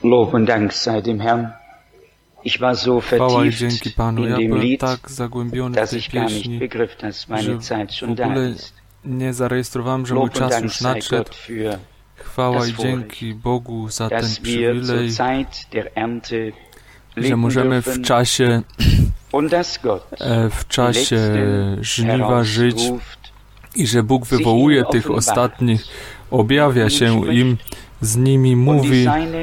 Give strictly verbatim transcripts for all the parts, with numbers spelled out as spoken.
Lob und Dank sei dem Herrn. Ich war so vertieft in dem Lied, dass ich gar nicht begriff, dass meine Zeit schon da ist. Nie zarejestrowałem, że mój czas już nadszedł. Chwała i dzięki Bogu za ten przywilej, że możemy w czasie, w czasie żniwa żyć i że Bóg wywołuje tych ostatnich, objawia się im, z nimi mówi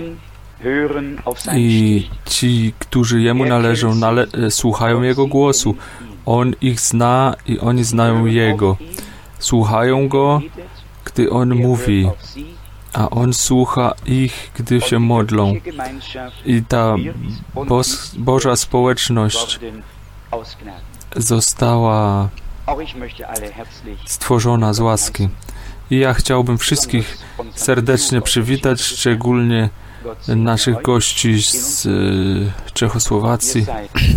i ci, którzy Jemu należą, nale słuchają Jego głosu. On ich zna i oni znają Jego. Słuchają Go, gdy On mówi, a On słucha ich, gdy się modlą. I ta Boz, Boża społeczność została stworzona z łaski. I ja chciałbym wszystkich serdecznie przywitać, szczególnie naszych gości z Czechosłowacji.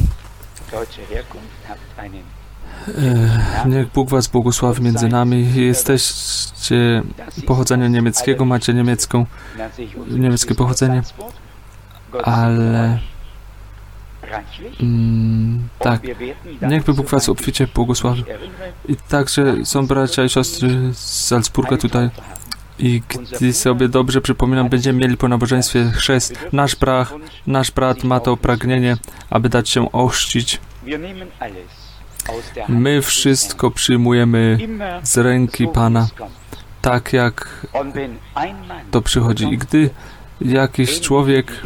Niech Bóg was błogosławi między nami. Jesteście pochodzenia niemieckiego, macie niemiecką, niemieckie pochodzenie, ale mm, tak, niechby Bóg was obficie błogosławił. I także są bracia i siostry z Salzburga tutaj. I gdy sobie dobrze przypominam, będziemy mieli po nabożeństwie chrzest. Nasz brat, nasz brat ma to pragnienie, aby dać się ochrzcić. My wszystko przyjmujemy z ręki Pana, tak jak to przychodzi. I gdy jakiś człowiek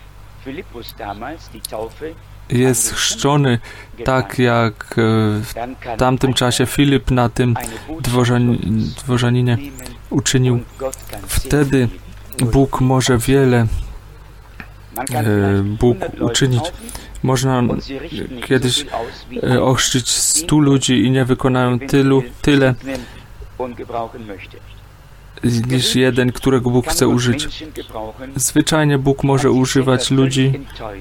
jest chrzczony, tak jak w tamtym czasie Filip na tym dworzani, dworzaninie uczynił, wtedy Bóg może wiele Bóg uczynić. Można kiedyś ochrzcić stu ludzi i nie wykonają tylu, tyle niż jeden, którego Bóg chce użyć. Zwyczajnie Bóg może używać ludzi,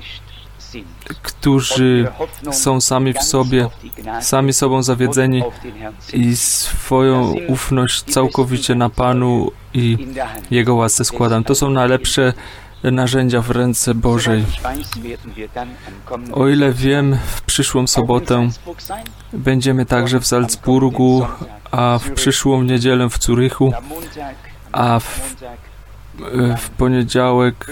którzy są sami w sobie, sami sobą zawiedzeni i swoją ufność całkowicie na Panu i Jego łasce składam. To są najlepsze narzędzia w ręce Bożej. O ile wiem, w przyszłą sobotę będziemy także w Salzburgu, a w przyszłą niedzielę w Zurychu, a w, w poniedziałek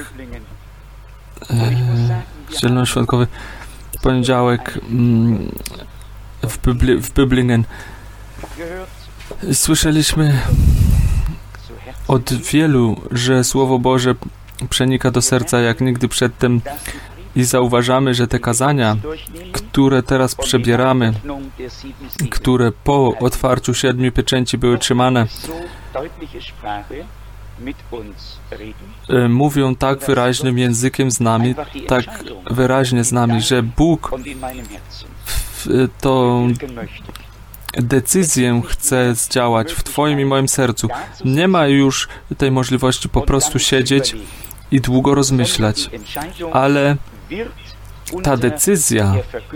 e, zielonoświątkowy w poniedziałek mm, w, Bybli, w Böblingen. Słyszeliśmy od wielu, że Słowo Boże przenika do serca jak nigdy przedtem i zauważamy, że te kazania, które teraz przebieramy, które po otwarciu siedmiu pieczęci były trzymane, mówią tak wyraźnym językiem z nami, tak wyraźnie z nami, że Bóg tą decyzję chce zdziałać w Twoim i moim sercu. Nie ma już tej możliwości po prostu siedzieć i długo rozmyślać, ale ta decyzja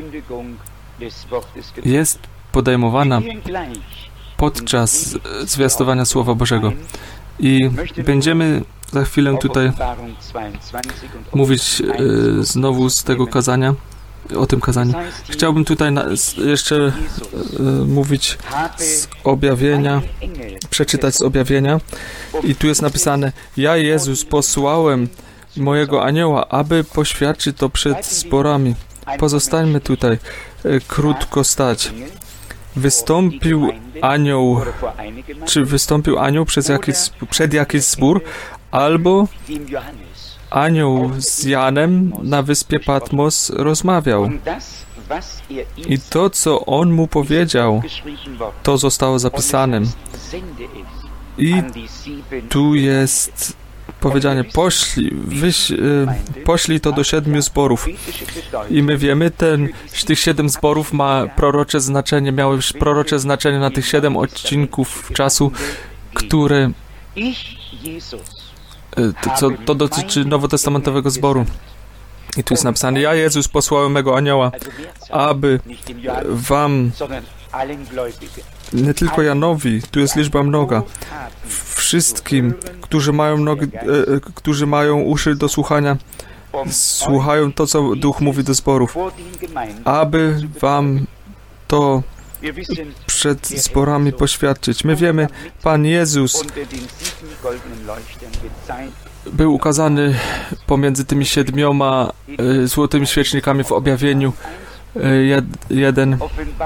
jest podejmowana podczas zwiastowania Słowa Bożego. I będziemy za chwilę tutaj mówić e, znowu z tego kazania, o tym kazaniu. Chciałbym tutaj na, jeszcze e, mówić z objawienia, przeczytać z objawienia. I tu jest napisane: ja, Jezus, posłałem mojego anioła, aby poświadczyć to przed zborami. Pozostańmy tutaj e, krótko stać. Wystąpił anioł, czy wystąpił anioł przez jakiś, przed jakiś zbór, albo anioł z Janem na wyspie Patmos rozmawiał. I to, co on mu powiedział, to zostało zapisane. I tu jest powiedziane: poślij, wyś, y, poślij to do siedmiu zborów. I my wiemy, ten, tych siedem zborów ma prorocze znaczenie, miały prorocze znaczenie na tych siedem odcinków czasu, które to, co, to dotyczy nowotestamentowego zboru. I tu jest napisane: ja, Jezus, posłałem mego anioła, aby wam Nie tylko Janowi, tu jest liczba mnoga. Wszystkim, którzy mają, nogi, e, którzy mają uszy do słuchania, słuchają to, co Duch mówi do zborów, aby wam to przed zborami poświadczyć. My wiemy, Pan Jezus był ukazany pomiędzy tymi siedmioma e, złotymi świecznikami w objawieniu e, jed, jeden.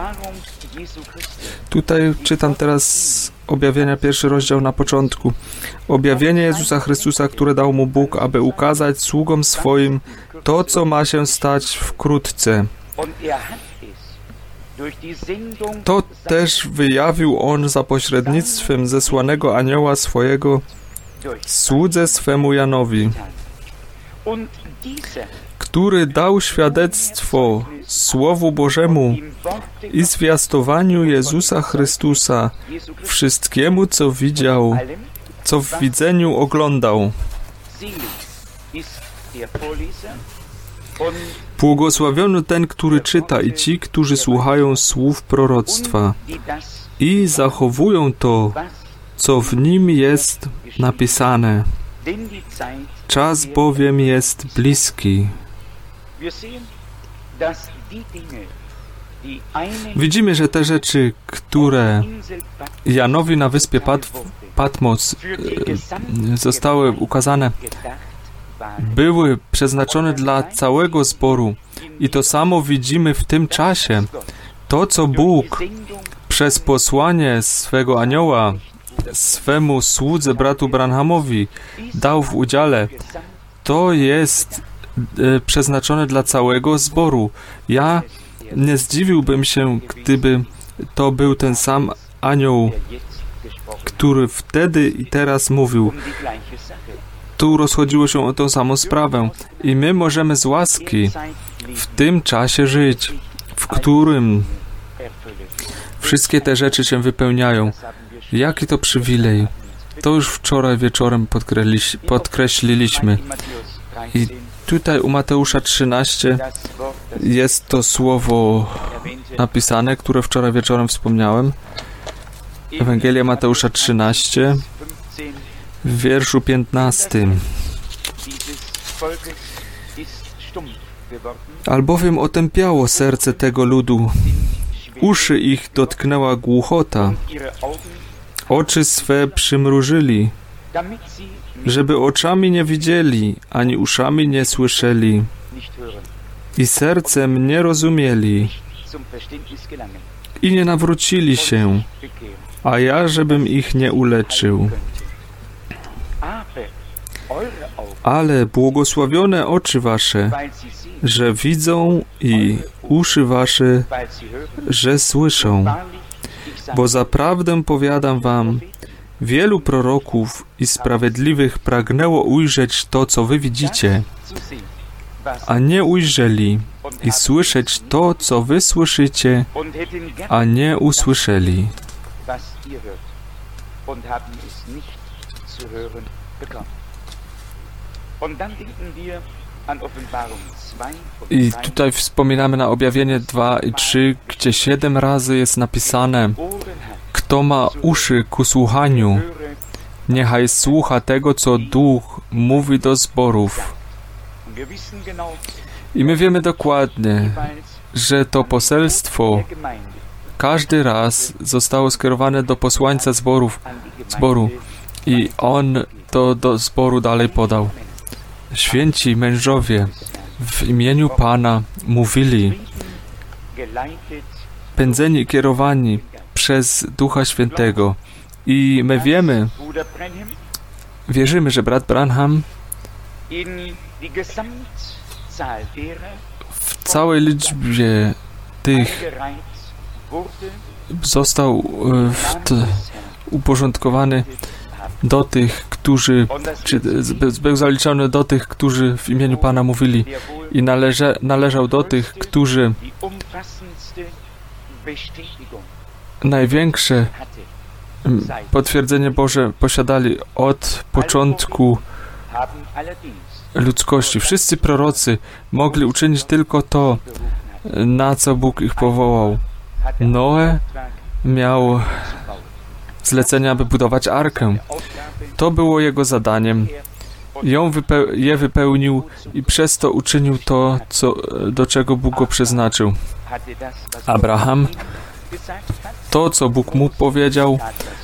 Tutaj czytam teraz objawienia, pierwszy rozdział na początku. Objawienie Jezusa Chrystusa, które dał mu Bóg, aby ukazać sługom swoim to, co ma się stać wkrótce. To też wyjawił On za pośrednictwem zesłanego anioła swojego słudze swemu Janowi, który dał świadectwo Słowu Bożemu i zwiastowaniu Jezusa Chrystusa wszystkiemu, co widział, co w widzeniu oglądał. Błogosławiony ten, który czyta i ci, którzy słuchają słów proroctwa i zachowują to, co w nim jest napisane. Czas bowiem jest bliski. Widzimy, że te rzeczy, które Janowi na wyspie Pat Patmos e, zostały ukazane, były przeznaczone dla całego zboru. I to samo widzimy w tym czasie. To, co Bóg przez posłanie swego anioła swemu słudze, bratu Branhamowi, dał w udziale, to jest e, przeznaczone dla całego zboru. Ja nie zdziwiłbym się, gdyby to był ten sam anioł, który wtedy i teraz mówił. Tu rozchodziło się o tę samą sprawę i my możemy z łaski w tym czasie żyć, w którym wszystkie te rzeczy się wypełniają. Jaki to przywilej. To już wczoraj wieczorem podkreśliliśmy. I tutaj u Mateusza trzynaście jest to słowo napisane, które wczoraj wieczorem wspomniałem. Ewangelia Mateusza trzynaście, w wierszu piętnastym. Albowiem otępiało serce tego ludu, uszy ich dotknęła głuchota, oczy swe przymrużyli, żeby oczami nie widzieli, ani uszami nie słyszeli i sercem nie rozumieli i nie nawrócili się, a ja, żebym ich nie uleczył. Ale błogosławione oczy wasze, że widzą, i uszy wasze, że słyszą. Bo zaprawdę powiadam wam, wielu proroków i sprawiedliwych pragnęło ujrzeć to, co wy widzicie, a nie ujrzeli, i słyszeć to, co wy słyszycie, a nie usłyszeli. I tutaj wspominamy na Objawienie dwa i trzy, gdzie siedem razy jest napisane: kto ma uszy ku słuchaniu, niechaj słucha tego, co Duch mówi do zborów. I my wiemy dokładnie, że to poselstwo każdy raz zostało skierowane do posłańca zborów, zboru i on to do zboru dalej podał. Święci mężowie w imieniu Pana mówili, pędzeni i kierowani przez Ducha Świętego. I my wiemy, wierzymy, że brat Branham w całej liczbie tych został w t, uporządkowany do tych, którzy, czy był zaliczony do tych, którzy w imieniu Pana mówili, i należe, należał do tych, którzy największe potwierdzenie Boże posiadali od początku ludzkości. Wszyscy prorocy mogli uczynić tylko to, na co Bóg ich powołał, Noe miał zlecenie, aby budować arkę. To było jego zadaniem. Ją wypeł- je wypełnił i przez to uczynił to, co, do czego Bóg go przeznaczył. Abraham, to, co Bóg mu powiedział.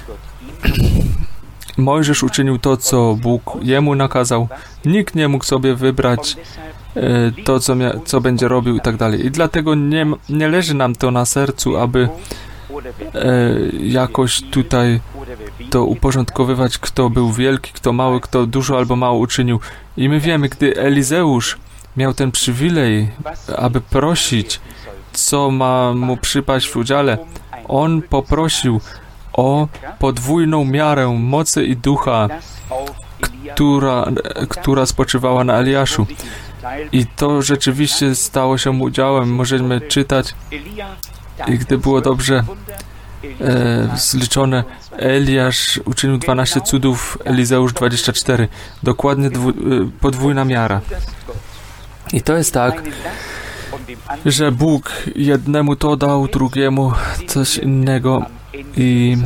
Mojżesz uczynił to, co Bóg jemu nakazał. Nikt nie mógł sobie wybrać e, to, co, mia- co będzie robił i tak dalej. I dlatego nie, nie leży nam to na sercu, aby e, jakoś tutaj to uporządkowywać, kto był wielki, kto mały, kto dużo albo mało uczynił. I my wiemy, gdy Elizeusz miał ten przywilej, aby prosić, co ma mu przypaść w udziale, on poprosił o podwójną miarę mocy i ducha, która, która spoczywała na Eliaszu. I to rzeczywiście stało się udziałem. Możemy czytać, i gdy było dobrze e, zliczone, Eliasz uczynił dwanaście cudów, Elizeusz dwadzieścia cztery. Dokładnie dwu, e, podwójna miara. I to jest tak, że Bóg jednemu to dał, drugiemu coś innego. I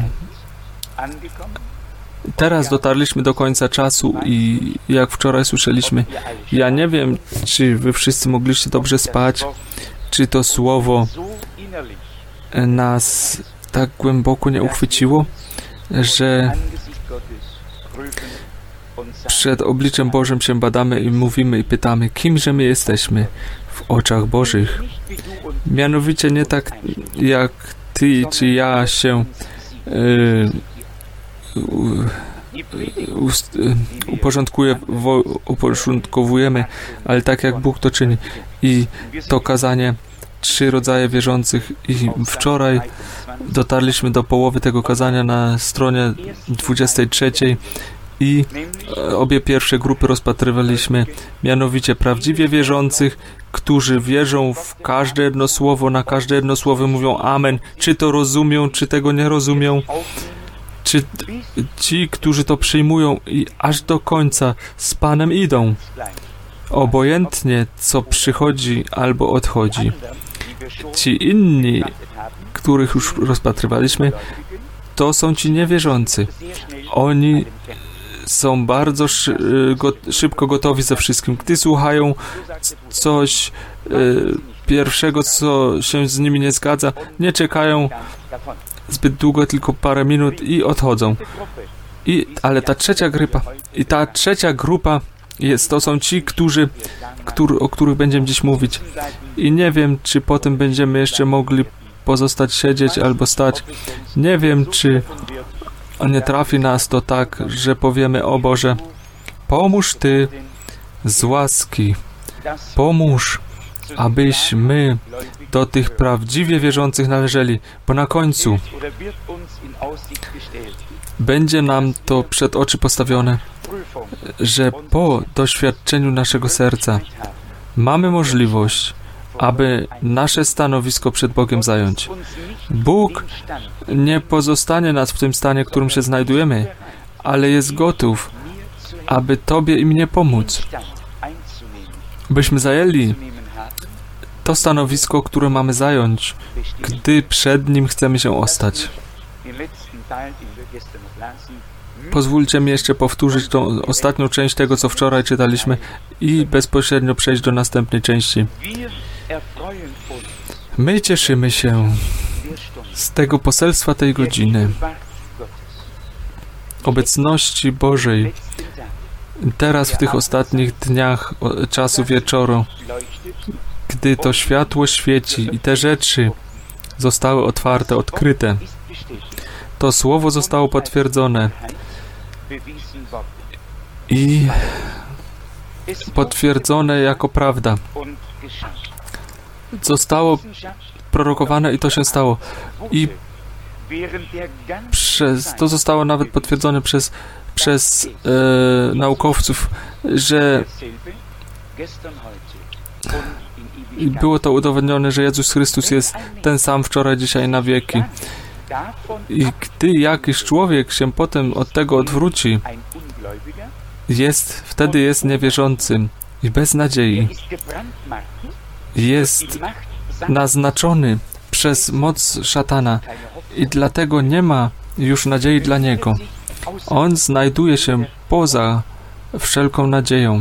teraz dotarliśmy do końca czasu i jak wczoraj słyszeliśmy, ja nie wiem, czy wy wszyscy mogliście dobrze spać, czy to słowo nas tak głęboko nie uchwyciło, że przed obliczem Bożym się badamy i mówimy i pytamy, kimże my jesteśmy w oczach Bożych. Mianowicie nie tak jak ty czy ja się y, u, uporządkuje, wo, uporządkowujemy, ale tak jak Bóg to czyni. I to kazanie trzy rodzaje wierzących i wczoraj dotarliśmy do połowy tego kazania na stronie dwudziestej trzeciej i obie pierwsze grupy rozpatrywaliśmy, mianowicie prawdziwie wierzących, którzy wierzą w każde jedno słowo, na każde jedno słowo mówią amen, czy to rozumią, czy tego nie rozumią, czy ci, którzy to przyjmują i aż do końca z Panem idą, obojętnie co przychodzi albo odchodzi. Ci inni, których już rozpatrywaliśmy, to są ci niewierzący. Oni są bardzo szy, go, szybko gotowi ze wszystkim. Gdy słuchają coś y, pierwszego, co się z nimi nie zgadza, nie czekają zbyt długo, tylko parę minut i odchodzą. I, ale ta trzecia grupa, i ta trzecia grupa jest, to są ci, którzy, którzy, o których będziemy dziś mówić. I nie wiem, czy potem będziemy jeszcze mogli pozostać siedzieć albo stać. Nie wiem, czy nie trafi nas to tak, że powiemy, o Boże, pomóż Ty z łaski, pomóż, abyśmy do tych prawdziwie wierzących należeli, bo na końcu będzie nam to przed oczy postawione, że po doświadczeniu naszego serca mamy możliwość, aby nasze stanowisko przed Bogiem zająć. Bóg nie pozostanie nas w tym stanie, w którym się znajdujemy, ale jest gotów, aby Tobie i mnie pomóc, byśmy zajęli to stanowisko, które mamy zająć, gdy przed Nim chcemy się ostać. Pozwólcie mi jeszcze powtórzyć tą ostatnią część tego, co wczoraj czytaliśmy i bezpośrednio przejść do następnej części. My cieszymy się z tego poselstwa tej godziny, obecności Bożej, teraz w tych ostatnich dniach czasu wieczoru, gdy to światło świeci i te rzeczy zostały otwarte, odkryte. To słowo zostało potwierdzone i potwierdzone jako prawda. Zostało prorokowane i to się stało. I przez, to zostało nawet potwierdzone przez, przez e, naukowców, że i było to udowodnione, że Jezus Chrystus jest ten sam wczoraj, dzisiaj, na wieki. I gdy jakiś człowiek się potem od tego odwróci, jest, wtedy jest niewierzącym i bez nadziei. Jest naznaczony przez moc szatana i dlatego nie ma już nadziei dla niego. On znajduje się poza wszelką nadzieją.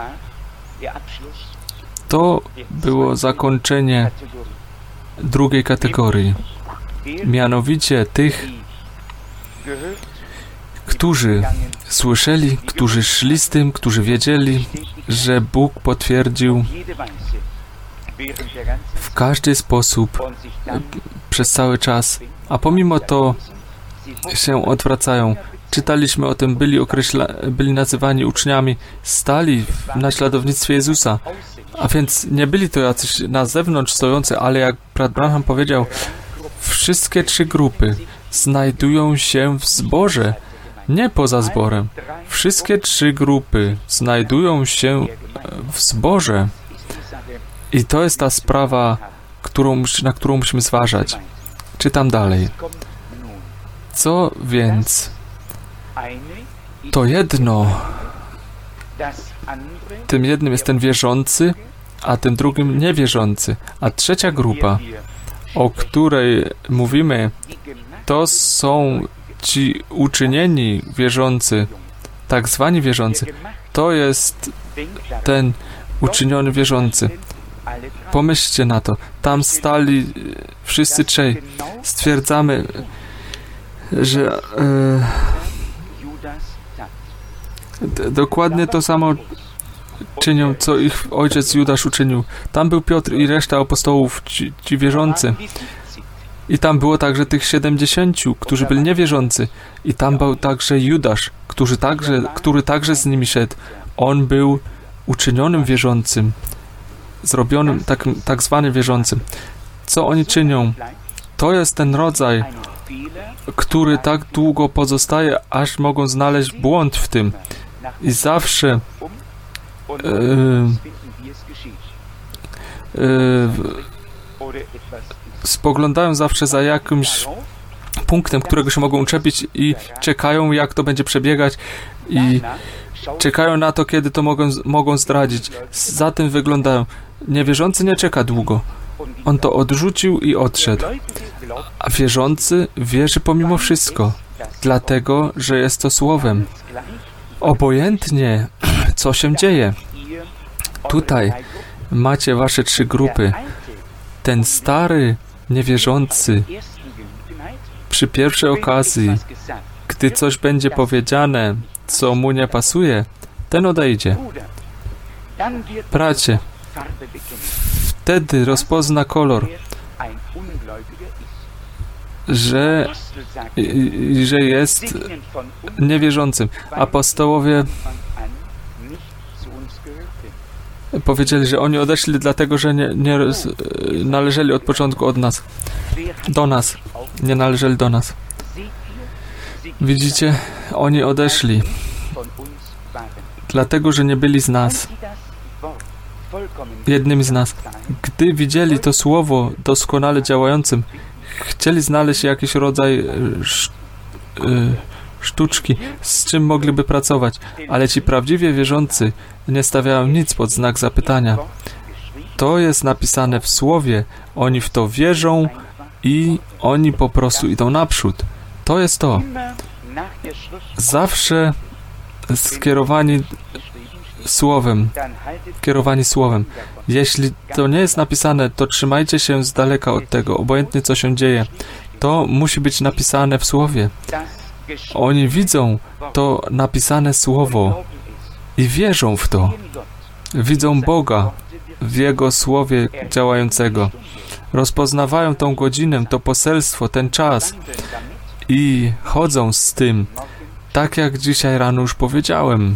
To było zakończenie drugiej kategorii, mianowicie tych, którzy słyszeli, którzy szli z tym, którzy wiedzieli, że Bóg potwierdził w każdy sposób przez cały czas, a pomimo to się odwracają. Czytaliśmy o tym, byli, określa, byli nazywani uczniami, stali w naśladownictwie Jezusa, a więc nie byli to jacyś na zewnątrz stojący, ale jak brat Branham powiedział, wszystkie trzy grupy znajdują się w zborze, nie poza zborem. Wszystkie trzy grupy znajdują się w zborze. I to jest ta sprawa, którą, na którą musimy zważać. Czytam dalej. Co więc? To jedno. Tym jednym jest ten wierzący, a tym drugim niewierzący. A trzecia grupa, o której mówimy, to są ci uczynieni wierzący, tak zwani wierzący. To jest ten uczyniony wierzący. Pomyślcie na to. Tam stali wszyscy trzej. Stwierdzamy, że e, d- dokładnie to samo czynią, co ich ojciec Judasz uczynił. Tam był Piotr i reszta apostołów, ci, ci wierzący. I tam było także tych siedemdziesięciu, którzy byli niewierzący. I tam był także Judasz, który także, który także z nimi szedł. On był uczynionym wierzącym, zrobionym, tak, tak zwanym wierzącym. Co oni czynią? To jest ten rodzaj, który tak długo pozostaje, aż mogą znaleźć błąd w tym. I zawsze yy, yy, spoglądają zawsze za jakimś punktem, którego się mogą uczepić i czekają, jak to będzie przebiegać i czekają na to, kiedy to mogą, mogą zdradzić. Za tym wyglądają. Niewierzący nie czeka długo. On to odrzucił i odszedł. A wierzący wierzy pomimo wszystko, dlatego, że jest to słowem. Obojętnie, co się dzieje. Tutaj macie wasze trzy grupy. Ten stary, niewierzący, przy pierwszej okazji, gdy coś będzie powiedziane, co mu nie pasuje, ten odejdzie. Bracie, wtedy rozpozna kolor, że, że jest niewierzącym. Apostołowie powiedzieli, że oni odeszli dlatego, że nie, nie należeli od początku od nas, do nas, nie należeli do nas. Widzicie, oni odeszli dlatego, że nie byli z nas, jednymi z nas. Gdy widzieli to słowo doskonale działającym, chcieli znaleźć jakiś rodzaj sz, y, sztuczki, z czym mogliby pracować, ale ci prawdziwie wierzący nie stawiają nic pod znak zapytania. To jest napisane w Słowie, oni w to wierzą i oni po prostu idą naprzód. To jest to. Zawsze skierowani Słowem, kierowani Słowem. Jeśli to nie jest napisane, to trzymajcie się z daleka od tego, obojętnie co się dzieje. To musi być napisane w Słowie. Oni widzą to napisane Słowo i wierzą w to. Widzą Boga w Jego Słowie działającego. Rozpoznawają tą godzinę, to poselstwo, ten czas i chodzą z tym, tak jak dzisiaj rano już powiedziałem.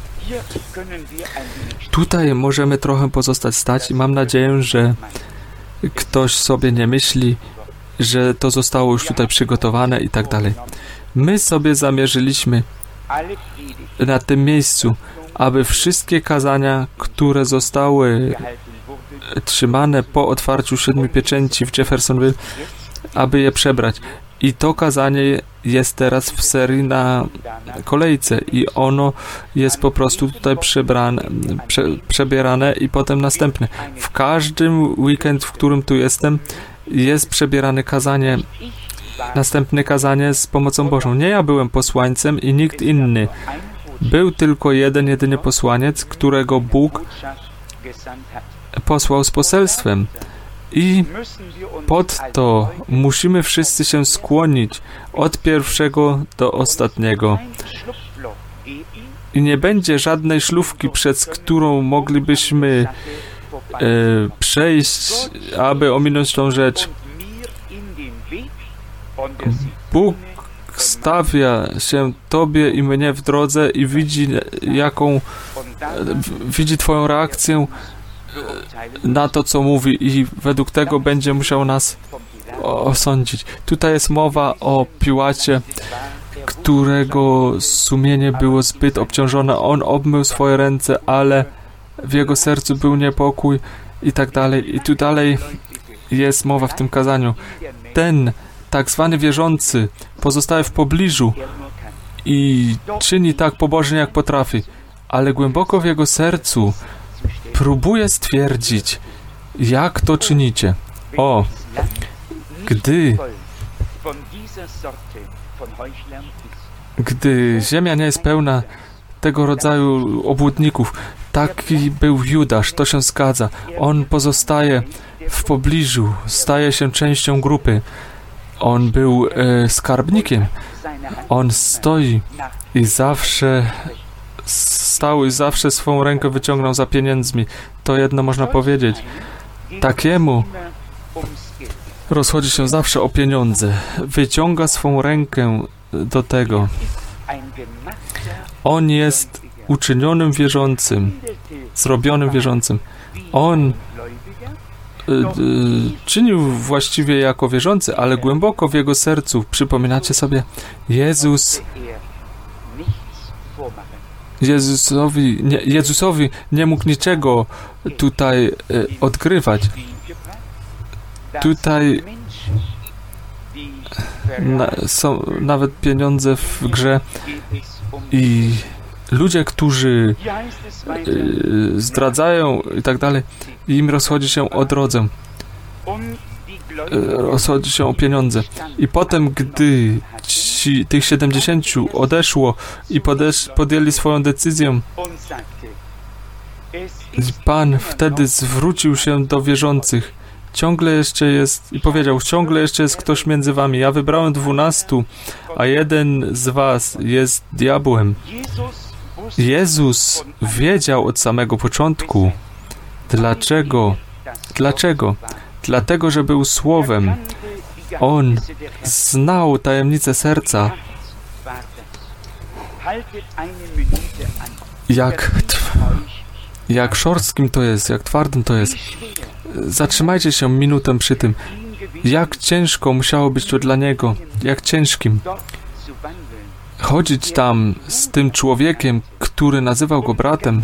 Tutaj możemy trochę pozostać stać i mam nadzieję, że ktoś sobie nie myśli, że to zostało już tutaj przygotowane i tak dalej. My sobie zamierzyliśmy na tym miejscu, aby wszystkie kazania, które zostały trzymane po otwarciu siedmiu pieczęci w Jeffersonville, aby je przebrać. I to kazanie jest teraz w serii na kolejce i ono jest po prostu tutaj przebrane, prze, przebierane i potem następne. W każdym weekend, w którym tu jestem, jest przebierane kazanie, następne kazanie z pomocą Bożą. Nie ja byłem posłańcem i nikt inny. Był tylko jeden, jedyny posłaniec, którego Bóg posłał z poselstwem. I pod to musimy wszyscy się skłonić od pierwszego do ostatniego. I nie będzie żadnej szlufki, przez którą moglibyśmy e, przejść, aby ominąć tą rzecz. Bóg stawia się Tobie i mnie w drodze i widzi, jaką widzi Twoją reakcję na to, co mówi, i według tego będzie musiał nas osądzić. Tutaj jest mowa o Piłacie, którego sumienie było zbyt obciążone. On obmył swoje ręce, ale w jego sercu był niepokój i tak dalej. I tu dalej jest mowa w tym kazaniu. Ten tak zwany wierzący pozostaje w pobliżu i czyni tak pobożnie, jak potrafi, ale głęboko w jego sercu próbuje stwierdzić, jak to czynicie. O, gdy gdy ziemia nie jest pełna tego rodzaju obłudników, taki był Judasz, to się zgadza. On pozostaje w pobliżu, staje się częścią grupy. On był e, skarbnikiem. On stoi i zawsze stał i zawsze swą rękę wyciągnął za pieniędzmi. To jedno można powiedzieć. Takiemu rozchodzi się zawsze o pieniądze. Wyciąga swą rękę do tego. On jest uczynionym wierzącym, zrobionym wierzącym. On y, y, czynił właściwie jako wierzący, ale głęboko w jego sercu, przypominacie sobie, Jezus Jezusowi nie, Jezusowi nie mógł niczego tutaj y, odgrywać. Tutaj na, są nawet pieniądze w grze i ludzie, którzy y, zdradzają i tak dalej, im rozchodzi się o drodze, y, rozchodzi się o pieniądze. I potem, gdy ci, tych siedemdziesięciu odeszło i podesz, podjęli swoją decyzję, Pan wtedy zwrócił się do wierzących. Ciągle jeszcze jest, i powiedział, ciągle jeszcze jest ktoś między wami. Ja wybrałem dwunastu, a jeden z was jest diabłem. Jezus wiedział od samego początku. Dlaczego? Dlaczego? Dlatego, że był Słowem. On znał tajemnicę serca. Jak, jak szorstkim to jest, jak twardym to jest. Zatrzymajcie się minutę przy tym. Jak ciężko musiało być to dla Niego. Jak ciężkim. Chodzić tam z tym człowiekiem, który nazywał go bratem.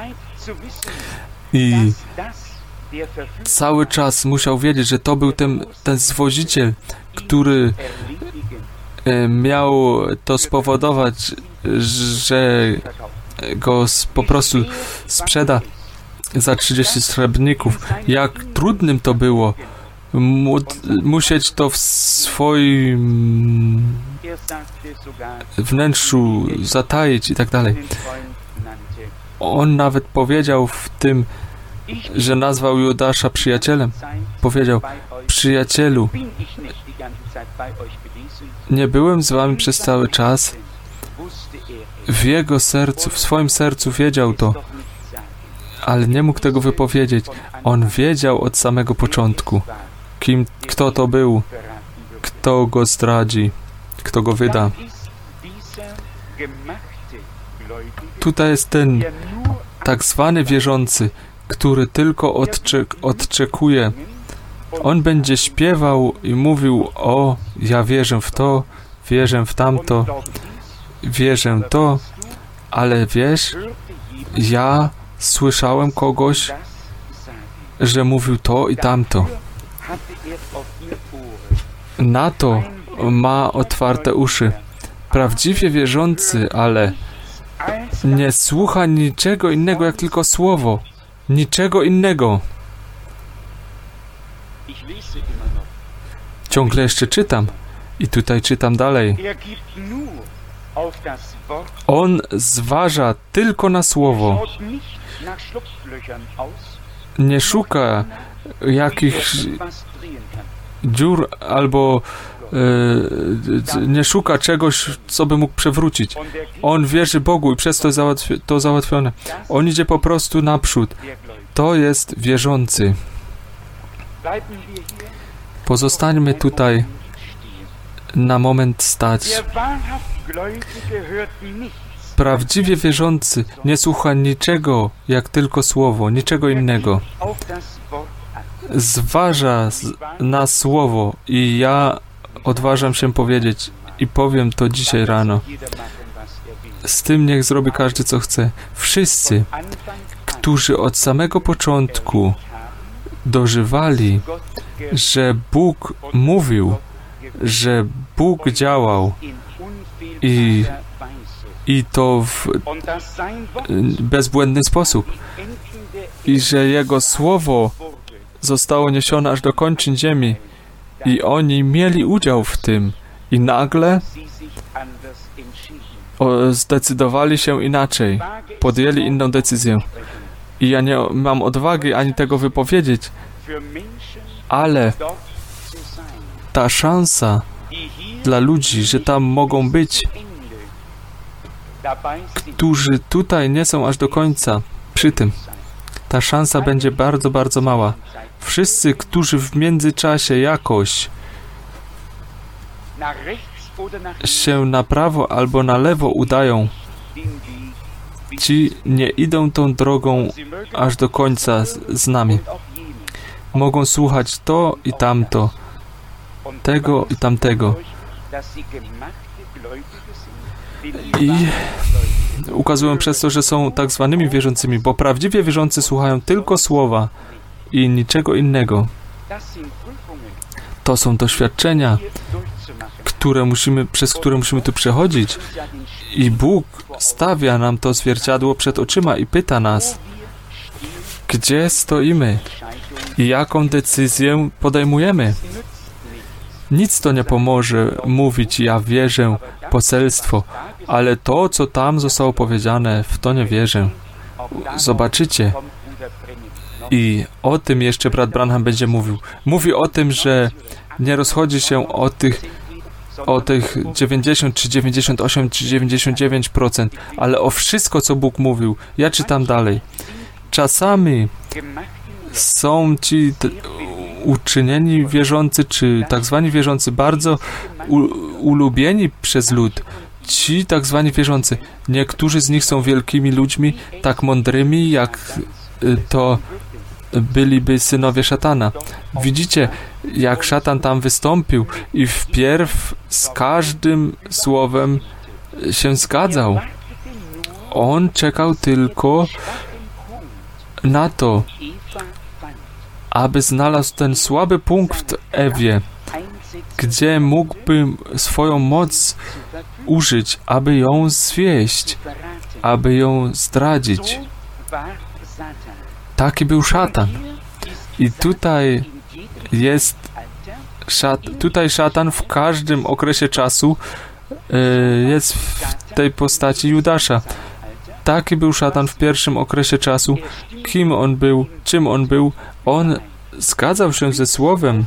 I cały czas musiał wiedzieć, że to był ten, ten zwoziciel, który miał to spowodować, że go po prostu sprzeda za trzydzieści srebrników. Jak trudnym to było mu, musieć to w swoim wnętrzu zataić i tak dalej. On nawet powiedział w tym, że nazwał Judasza przyjacielem. Powiedział, przyjacielu, nie byłem z wami przez cały czas. W jego sercu, w swoim sercu wiedział to, ale nie mógł tego wypowiedzieć. On wiedział od samego początku, kim, kto to był, kto go zdradzi, kto go wyda. Tutaj jest ten tak zwany wierzący, który tylko odczek, odczekuje. On będzie śpiewał i mówił, o, ja wierzę w to, wierzę w tamto, wierzę to, ale wiesz, ja słyszałem kogoś, że mówił to i tamto. Na to ma otwarte uszy. Prawdziwie wierzący, ale nie słucha niczego innego, jak tylko słowo. Niczego innego. ciągle jeszcze czytam. I tutaj czytam dalej. On zważa tylko na słowo. Nie szuka jakichś dziur albo e, nie szuka czegoś, co by mógł przewrócić. On wierzy Bogu i przez to załatwi- to załatwione. On idzie po prostu naprzód. To jest wierzący. Pozostańmy tutaj na moment stać. Prawdziwie wierzący nie słucha niczego, jak tylko słowo, niczego innego. Zważa na słowo i ja odważam się powiedzieć i powiem to dzisiaj rano. Z tym niech zrobi każdy, co chce. Wszyscy, którzy od samego początku dożywali, że Bóg mówił, że Bóg działał i, i to w bezbłędny sposób i że Jego Słowo zostało niesione aż do kończyn ziemi i oni mieli udział w tym i nagle o, zdecydowali się inaczej, podjęli inną decyzję. I ja nie mam odwagi ani tego wypowiedzieć, ale ta szansa dla ludzi, że tam mogą być, którzy tutaj nie są aż do końca przy tym, ta szansa będzie bardzo, bardzo mała. Wszyscy, którzy w międzyczasie jakoś się na prawo albo na lewo udają, ci nie idą tą drogą aż do końca z, z nami. Mogą słuchać to i tamto, tego i tamtego. I ukazują przez to, że są tak zwanymi wierzącymi, bo prawdziwie wierzący słuchają tylko słowa i niczego innego. To są doświadczenia, które musimy, przez które musimy tu przechodzić. I Bóg stawia nam to zwierciadło przed oczyma i pyta nas, gdzie stoimy i jaką decyzję podejmujemy. Nic to nie pomoże mówić, ja wierzę, poselstwo, ale to, co tam zostało powiedziane, w to nie wierzę. Zobaczycie. I o tym jeszcze brat Branham będzie mówił. Mówi o tym, że nie rozchodzi się o tych o tych dziewięćdziesiąt, czy dziewięćdziesiąt osiem, czy dziewięćdziesiąt dziewięć procent, ale o wszystko, co Bóg mówił. Ja czytam dalej. Czasami są ci t- uczynieni wierzący, czy tak zwani wierzący, bardzo u- ulubieni przez lud. Ci tak zwani wierzący, niektórzy z nich są wielkimi ludźmi, tak mądrymi, jak y, to byliby synowie szatana. Widzicie, jak szatan tam wystąpił i wpierw z każdym słowem się zgadzał. On czekał tylko na to, aby znalazł ten słaby punkt w Ewie, gdzie mógłby swoją moc użyć, aby ją zwieść, aby ją zdradzić. Taki był szatan. I tutaj jest szat, tutaj szatan w każdym okresie czasu y, jest w tej postaci Judasza. Taki był szatan w pierwszym okresie czasu. Kim on był? Czym on był? On zgadzał się ze słowem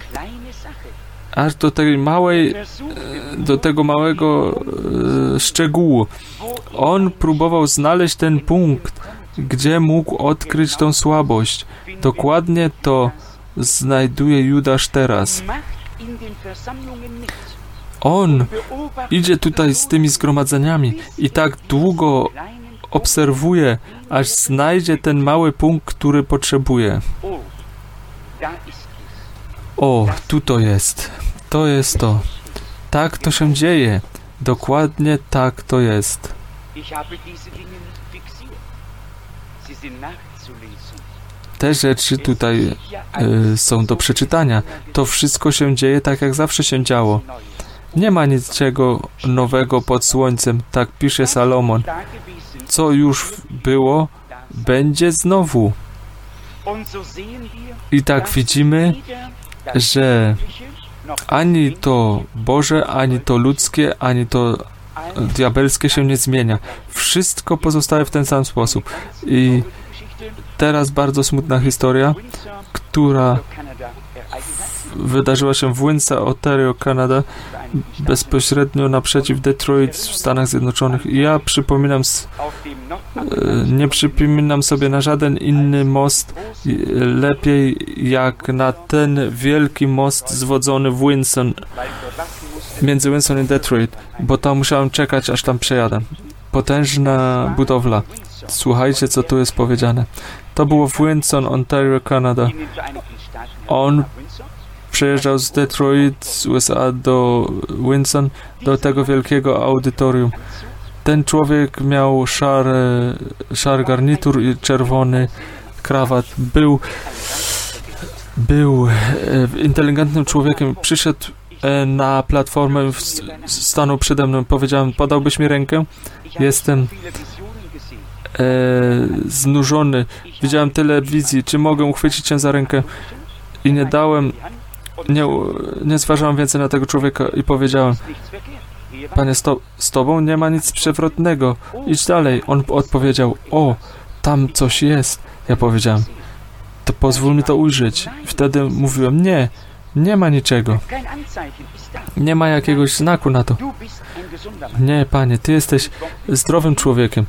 aż do tej małej, do tego małego e, szczegółu. On próbował znaleźć ten punkt, gdzie mógł odkryć tą słabość. Dokładnie to znajduje Judasz teraz. On idzie tutaj z tymi zgromadzeniami i tak długo obserwuje, aż znajdzie ten mały punkt, który potrzebuje. O, tu to jest. To jest to. Tak to się dzieje. Dokładnie tak to jest. Te rzeczy tutaj y, są do przeczytania. To wszystko się dzieje tak, jak zawsze się działo. Nie ma niczego nowego pod słońcem, tak pisze Salomon. Co już było, będzie znowu. I tak widzimy, że Ani to Boże, ani to ludzkie, ani to diabelskie się nie zmienia. Wszystko pozostaje w ten sam sposób. I teraz bardzo smutna historia, która wydarzyła się w Windsor, Ontario, Kanada, bezpośrednio naprzeciw Detroit w Stanach Zjednoczonych. I ja przypominam, nie przypominam sobie na żaden inny most lepiej jak na ten wielki most zwodzony w Windsor, między Windsor i Detroit, bo tam musiałem czekać, aż tam przejadę. Potężna budowla. Słuchajcie, co tu jest powiedziane. To było w Windsor, Ontario, Kanada. On przejeżdżał z Detroit, z U S A do Windsor, do tego wielkiego audytorium. Ten człowiek miał szary, szary garnitur i czerwony krawat. Był, był inteligentnym człowiekiem. Przyszedł na platformę, stanął przede mną. Powiedziałem, podałbyś mi rękę? Jestem e, znużony. Widziałem tyle wizji. Czy mogę uchwycić cię za rękę? I nie dałem, nie, nie zważałem więcej na tego człowieka i powiedziałem, panie, z, to, z tobą nie ma nic przewrotnego. Idź dalej. On odpowiedział, o, tam coś jest. Ja powiedziałem, to pozwól mi to ujrzeć. Wtedy mówiłem, nie, nie ma niczego. Nie ma jakiegoś znaku na to. Nie, panie, ty jesteś zdrowym człowiekiem.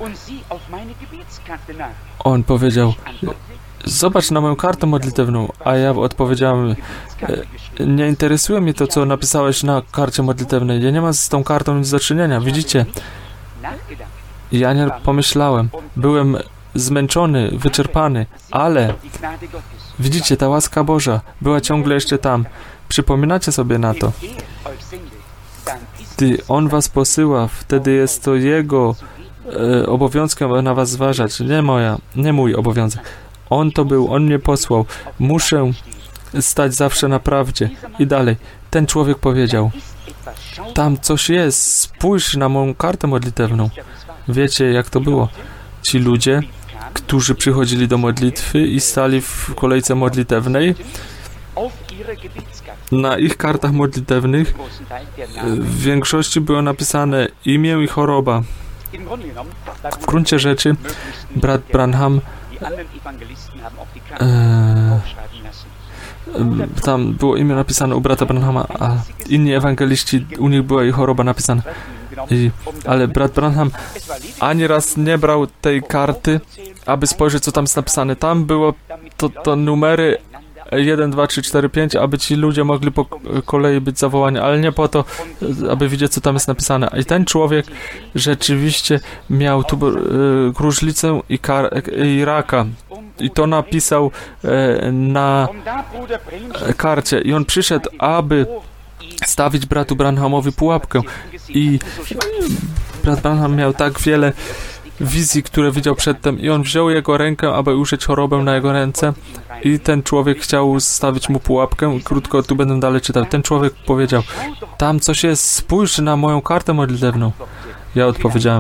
On powiedział, zobacz na moją kartę modlitewną, a ja odpowiedziałem, nie interesuje mnie to, co napisałeś na karcie modlitewnej. Ja nie mam z tą kartą nic do czynienia. Widzicie? Ja nie pomyślałem. Byłem zmęczony, wyczerpany, ale widzicie, ta łaska Boża była ciągle jeszcze tam. Przypominacie sobie na to. Gdy On was posyła, wtedy jest to Jego e, obowiązkiem, aby na was zważać. Nie moja, nie mój obowiązek. On to był, On mnie posłał. Muszę stać zawsze na prawdzie. I dalej. Ten człowiek powiedział, tam coś jest, spójrz na moją kartę modlitewną. Wiecie, jak to było? Ci ludzie, którzy przychodzili do modlitwy i stali w kolejce modlitewnej, na ich kartach modlitewnych w większości było napisane imię i choroba. W gruncie rzeczy brat Branham e, tam było imię napisane u brata Branhama, a inni ewangeliści, u nich była ich choroba napisana. I, ale brat Branham ani raz nie brał tej karty, aby spojrzeć, co tam jest napisane. Tam było to, to numery jeden, dwa, trzy, cztery, pięć, aby ci ludzie mogli po kolei być zawołani, ale nie po to, aby widzieć, co tam jest napisane. I ten człowiek rzeczywiście miał tu gruźlicę i, i raka. I to napisał e, na karcie. I on przyszedł, aby stawić bratu Branhamowi pułapkę. I brat Branham miał tak wiele wizji, które widział przedtem, i on wziął jego rękę, aby użyć chorobę na jego ręce, i ten człowiek chciał stawić mu pułapkę. Krótko, tu będę dalej czytał. Ten człowiek powiedział, tam coś jest, spójrz na moją kartę modlitewną. Ja odpowiedziałem,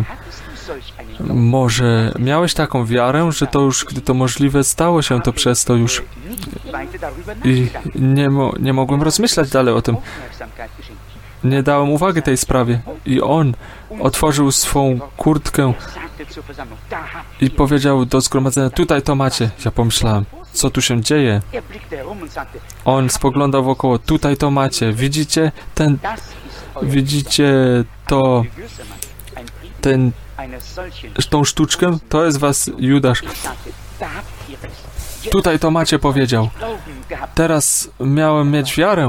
może miałeś taką wiarę, że to już, gdy to możliwe, stało się to przez to już. I nie, mo nie mogłem rozmyślać dalej o tym. Nie dałem uwagi tej sprawie. I on otworzył swą kurtkę i powiedział do zgromadzenia, tutaj to macie. Ja pomyślałem, co tu się dzieje? On spoglądał wokoło, tutaj to macie. Widzicie ten, widzicie to, ten, tą sztuczkę? To jest was Judasz. Tutaj to macie, powiedział. Teraz miałem mieć wiarę.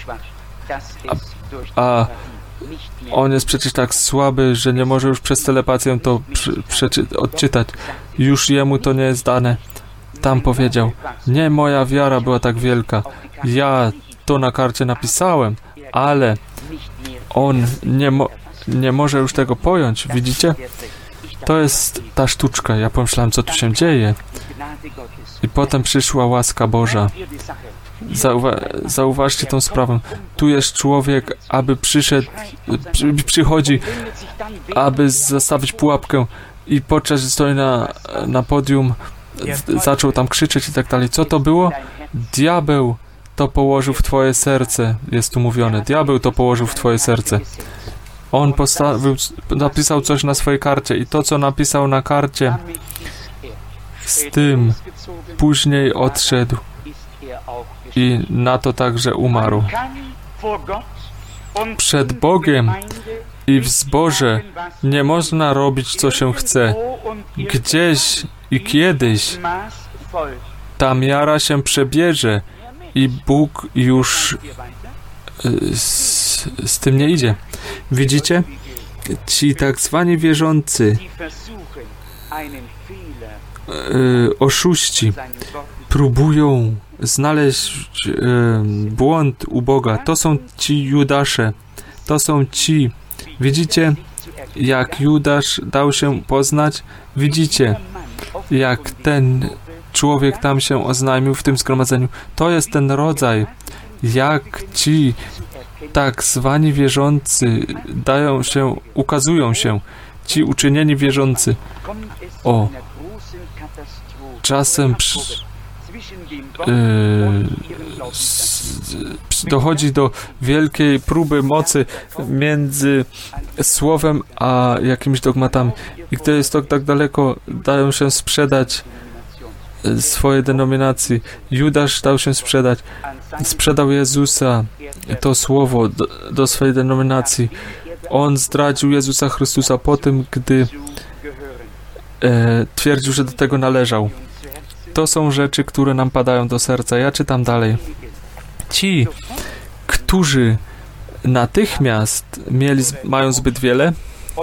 A, a on jest przecież tak słaby, że nie może już przez telepatię to odczytać. Już jemu to nie jest dane. Tam powiedział, nie moja wiara była tak wielka. Ja to na karcie napisałem, ale on nie, mo nie może już tego pojąć. Widzicie? To jest ta sztuczka. Ja pomyślałem, co tu się dzieje. I potem przyszła łaska Boża. Zauwa zauważcie tą sprawę. Tu jest człowiek, aby przyszedł, przy, przychodzi, aby zastawić pułapkę, i podczas gdy stoi na, na podium, zaczął tam krzyczeć i tak dalej. Co to było? Diabeł to położył w twoje serce, jest tu mówione. Diabeł to położył w twoje serce. On postawił, napisał coś na swojej karcie i to, co napisał na karcie, z tym później odszedł i na to także umarł. Przed Bogiem i w zborze nie można robić, co się chce. Gdzieś i kiedyś ta miara się przebierze i Bóg już z, z tym nie idzie. Widzicie? Ci tak zwani wierzący, yy, oszuści, próbują znaleźć yy, błąd u Boga. To są ci Judasze. To są ci. Widzicie, jak Judasz dał się poznać? Widzicie, jak ten człowiek tam się oznajmił w tym zgromadzeniu? To jest ten rodzaj, jak ci tak zwani wierzący dają się, ukazują się, ci uczynieni wierzący. O, czasem przy, yy, dochodzi do wielkiej próby mocy między słowem a jakimiś dogmatami. I gdy jest to tak daleko, dają się sprzedać swoje denominacji. Judasz dał się sprzedać. Sprzedał Jezusa, to słowo, do, do swojej denominacji. On zdradził Jezusa Chrystusa po tym, gdy e, twierdził, że do tego należał. To są rzeczy, które nam padają do serca. Ja czytam dalej. Ci, którzy natychmiast mieli, mają zbyt wiele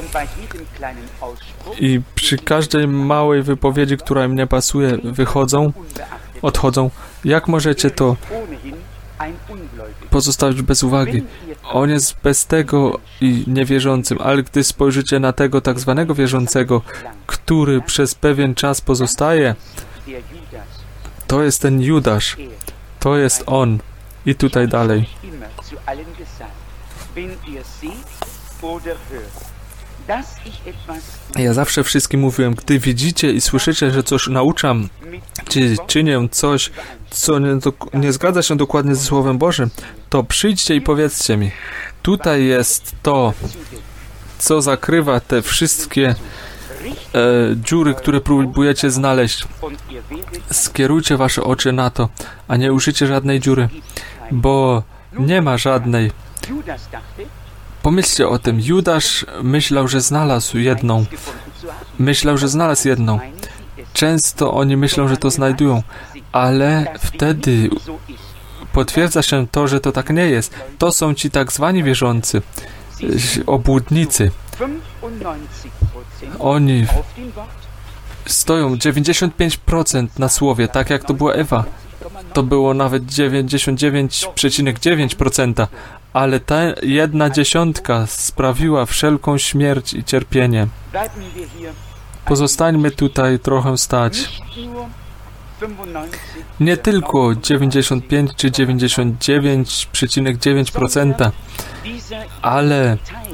i przy każdej małej wypowiedzi, która im nie pasuje, wychodzą, odchodzą. Jak możecie to pozostawić bez uwagi? On jest bez tego i niewierzącym, ale gdy spojrzycie na tego tak zwanego wierzącego, który przez pewien czas pozostaje, to jest ten Judasz. To jest on. I tutaj dalej. Ja zawsze wszystkim mówiłem, gdy widzicie i słyszycie, że coś nauczam, czy czynię coś, co nie, do, nie zgadza się dokładnie ze Słowem Bożym, to przyjdźcie i powiedzcie mi. Tutaj jest to, co zakrywa te wszystkie e, dziury, które próbujecie znaleźć. Skierujcie wasze oczy na to, a nie użyjcie żadnej dziury, bo nie ma żadnej. Pomyślcie o tym. Judasz myślał, że znalazł jedną. Myślał, że znalazł jedną. Często oni myślą, że to znajdują, ale wtedy potwierdza się to, że to tak nie jest. To są ci tak zwani wierzący, obłudnicy. Oni stoją dziewięćdziesiąt pięć procent na słowie, tak jak to była Ewa. To było nawet dziewięćdziesiąt dziewięć przecinek dziewięć procent, ale ta jedna dziesiątka sprawiła wszelką śmierć i cierpienie. Pozostańmy tutaj trochę stać. Nie tylko dziewięćdziesiąt pięć czy dziewięćdziesiąt dziewięć przecinek dziewięć procent, ale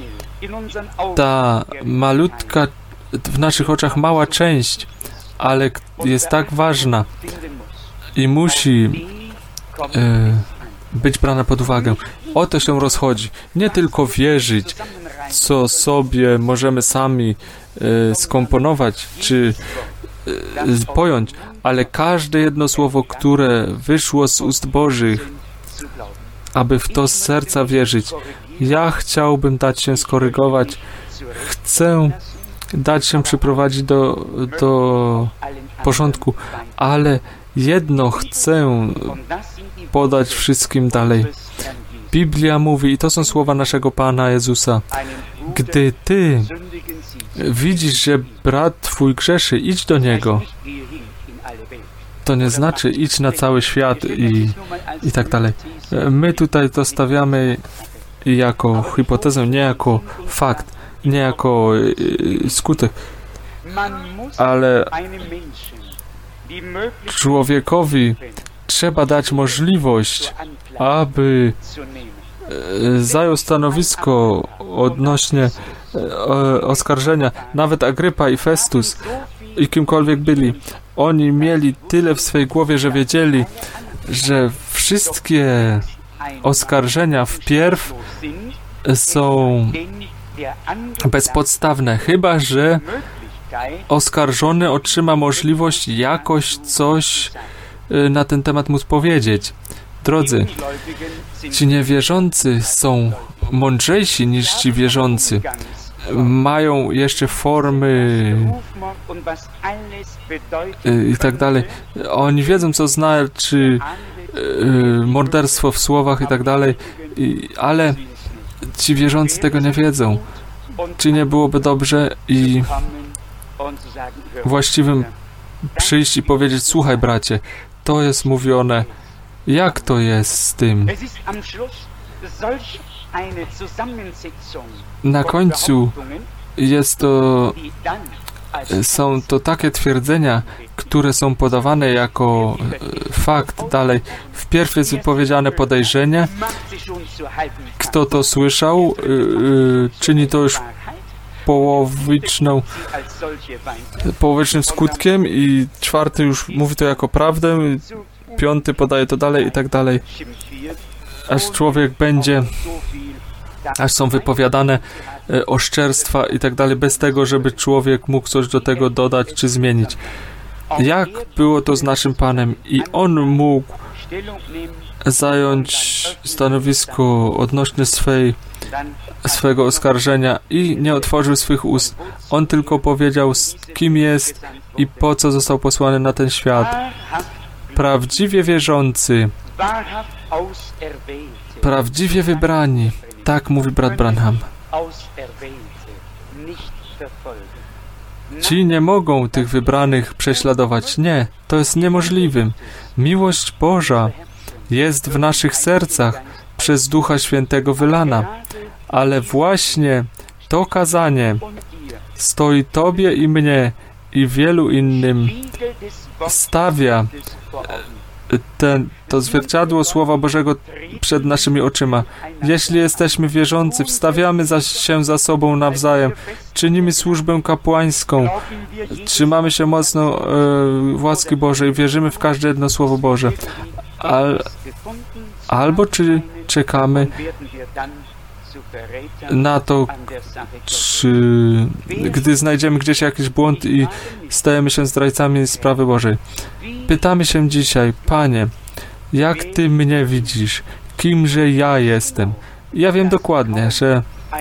ta malutka, w naszych oczach mała część, ale jest tak ważna i musi e, być brana pod uwagę. O to się rozchodzi. Nie tylko wierzyć, co sobie możemy sami e, skomponować, czy e, pojąć, ale każde jedno słowo, które wyszło z ust Bożych, aby w to z serca wierzyć. Ja chciałbym dać się skorygować. Chcę dać się przyprowadzić do, do porządku, ale jedno chcę podać wszystkim dalej. Biblia mówi, i to są słowa naszego Pana Jezusa, gdy ty widzisz, że brat twój grzeszy, idź do niego. To nie znaczy idź na cały świat i, i tak dalej. My tutaj to stawiamy jako hipotezę, nie jako fakt, nie jako y, skutek, ale człowiekowi trzeba dać możliwość, aby zajął stanowisko odnośnie oskarżenia. Nawet Agrypa i Festus i kimkolwiek byli, oni mieli tyle w swej głowie, że wiedzieli, że wszystkie oskarżenia wpierw są bezpodstawne, chyba że oskarżony otrzyma możliwość jakoś coś na ten temat móc powiedzieć. Drodzy, ci niewierzący są mądrzejsi niż ci wierzący. Mają jeszcze formy i tak dalej. Oni wiedzą, co znaczy morderstwo w słowach i tak dalej, ale ci wierzący tego nie wiedzą. Czy nie byłoby dobrze i właściwym przyjść i powiedzieć: słuchaj, bracie, to jest mówione, jak to jest z tym? Na końcu jest to, są to takie twierdzenia, które są podawane jako fakt dalej. Wpierw jest wypowiedziane podejrzenie. Kto to słyszał, yy, czyni to już połowiczną, połowicznym skutkiem i czwarty już mówi to jako prawdę, piąty podaje to dalej i tak dalej. Aż człowiek będzie, aż są wypowiadane oszczerstwa i tak dalej, bez tego, żeby człowiek mógł coś do tego dodać czy zmienić. Jak było to z naszym Panem? I On mógł zająć stanowisko odnośnie swej, swego oskarżenia i nie otworzył swych ust. On tylko powiedział, kim jest i po co został posłany na ten świat. Prawdziwie wierzący, prawdziwie wybrani, tak mówi brat Branham. Ci nie mogą tych wybranych prześladować. Nie, to jest niemożliwym. Miłość Boża jest w naszych sercach przez Ducha Świętego wylana, ale właśnie to kazanie stoi Tobie i mnie i wielu innym, stawia ten, to zwierciadło Słowa Bożego przed naszymi oczyma. Jeśli jesteśmy wierzący, wstawiamy za się za sobą nawzajem, czynimy służbę kapłańską, trzymamy się mocno e, łaski Bożej, wierzymy w każde jedno Słowo Boże. Al, albo czy czekamy na to, czy gdy znajdziemy gdzieś jakiś błąd i stajemy się zdrajcami sprawy Bożej. Pytamy się dzisiaj: Panie, jak Ty mnie widzisz? Kimże ja jestem? Ja wiem dokładnie, że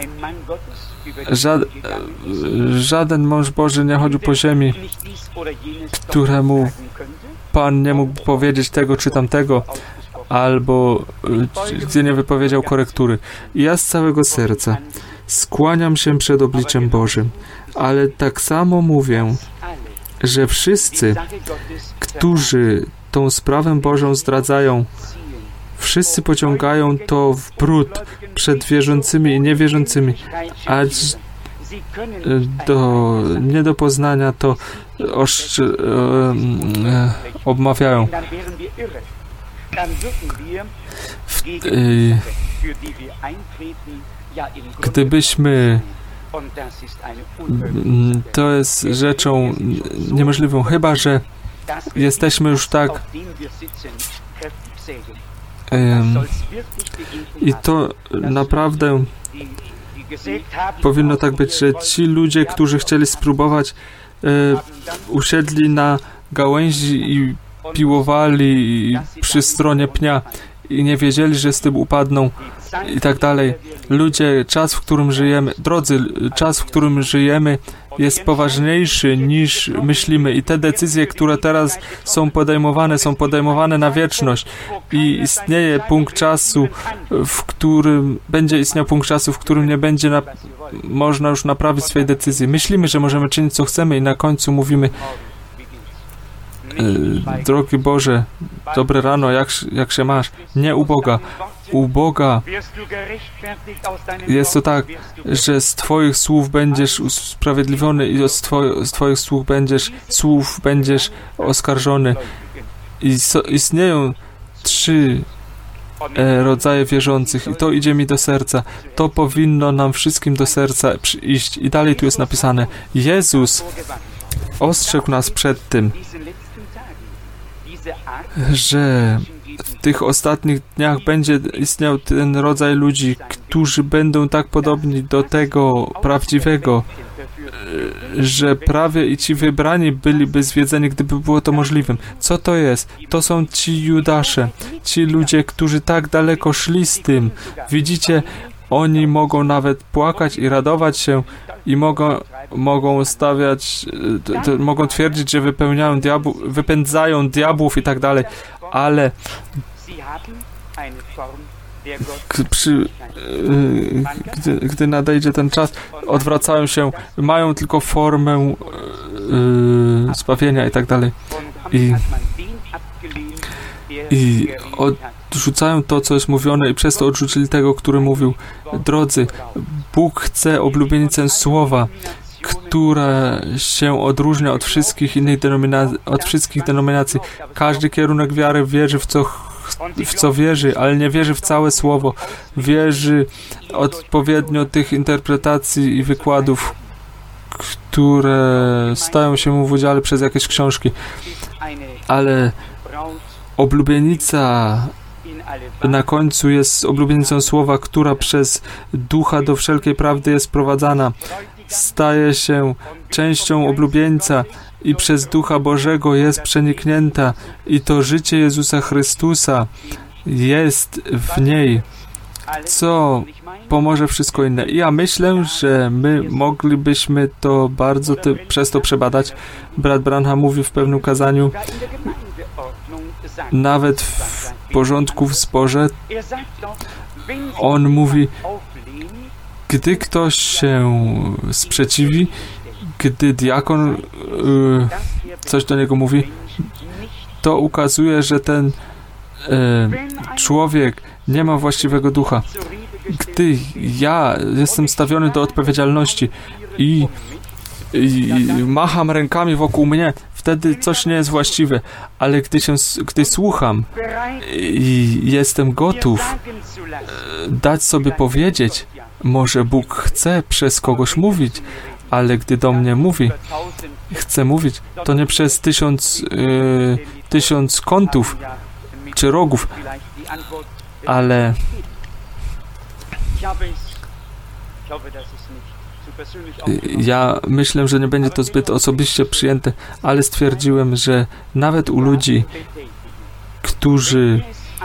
ża żaden mąż Boży nie chodził po ziemi, któremu Pan nie mógł powiedzieć tego czy tamtego, albo gdzie nie wypowiedział korektury. I ja z całego serca skłaniam się przed obliczem Bożym, ale tak samo mówię, że wszyscy, którzy tą sprawę Bożą zdradzają, wszyscy pociągają to w brud przed wierzącymi i niewierzącymi, aż do, nie do poznania to oszcz, e, e, obmawiają. W, e, gdybyśmy to jest rzeczą niemożliwą, chyba że jesteśmy już tak um, i to naprawdę powinno tak być, że ci ludzie, którzy chcieli spróbować, e, usiedli na gałęzi i piłowali przy stronie pnia i nie wiedzieli, że z tym upadną i tak dalej. Ludzie, czas, w którym żyjemy, drodzy, czas, w którym żyjemy jest poważniejszy niż myślimy i te decyzje, które teraz są podejmowane, są podejmowane na wieczność i istnieje punkt czasu, w którym będzie istniał punkt czasu, w którym nie będzie na, można już naprawić swoje decyzje. Myślimy, że możemy czynić, co chcemy i na końcu mówimy: drogi Boże, dobre rano, jak, jak się masz? Nie u Boga. U Boga jest to tak, że z Twoich słów będziesz usprawiedliwiony i z, twoi, z Twoich słów będziesz, słów będziesz oskarżony. I so, istnieją trzy e, rodzaje wierzących i to idzie mi do serca. To powinno nam wszystkim do serca iść. I dalej tu jest napisane: Jezus ostrzegł nas przed tym, że tych ostatnich dniach będzie istniał ten rodzaj ludzi, którzy będą tak podobni do tego prawdziwego, że prawie i ci wybrani byliby zwiedzeni, gdyby było to możliwym. Co to jest? To są ci Judasze, ci ludzie, którzy tak daleko szli z tym. Widzicie, oni mogą nawet płakać i radować się i mogą, mogą stawiać, to, to, mogą twierdzić, że wypełniają diabł, wypędzają diabłów i tak dalej, ale przy, gdy, gdy nadejdzie ten czas, odwracają się, mają tylko formę yy, zbawienia i tak dalej. I, i odrzucają to, co jest mówione i przez to odrzucili tego, który mówił. Drodzy, Bóg chce oblubienicę słowa, która się odróżnia od wszystkich innych denominacji, od wszystkich denominacji. Każdy kierunek wiary wierzy w co w co wierzy, ale nie wierzy w całe słowo. Wierzy odpowiednio tych interpretacji i wykładów, które stają się mu w udziale przez jakieś książki. Ale oblubienica na końcu jest oblubienicą słowa, która przez Ducha do wszelkiej prawdy jest prowadzana. Staje się częścią oblubieńca i przez Ducha Bożego jest przeniknięta i to życie Jezusa Chrystusa jest w niej, co pomoże wszystko inne. I ja myślę, że my moglibyśmy to bardzo ty, przez to przebadać. Brat Branham mówi w pewnym kazaniu, nawet w porządku w zborze, on mówi, gdy ktoś się sprzeciwi, gdy diakon y, coś do niego mówi, to ukazuje, że ten y, człowiek nie ma właściwego ducha. Gdy ja jestem stawiony do odpowiedzialności i, i, i macham rękami wokół mnie, wtedy coś nie jest właściwe, ale gdy się, gdy słucham i jestem gotów dać sobie powiedzieć, może Bóg chce przez kogoś mówić, ale gdy do mnie mówi, chce mówić, to nie przez tysiąc, yy, tysiąc kątów czy rogów, ale ja myślę, że nie będzie to zbyt osobiście przyjęte, ale stwierdziłem, że nawet u ludzi, którzy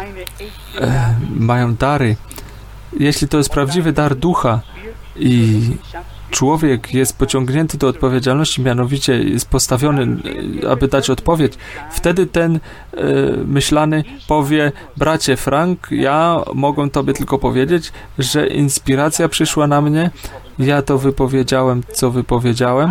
e, mają dary, jeśli to jest prawdziwy dar ducha i człowiek jest pociągnięty do odpowiedzialności, mianowicie jest postawiony, aby dać odpowiedź, wtedy ten e, myślany powie, bracie Frank, ja mogę tobie tylko powiedzieć, że inspiracja przyszła na mnie, ja to wypowiedziałem, co wypowiedziałem,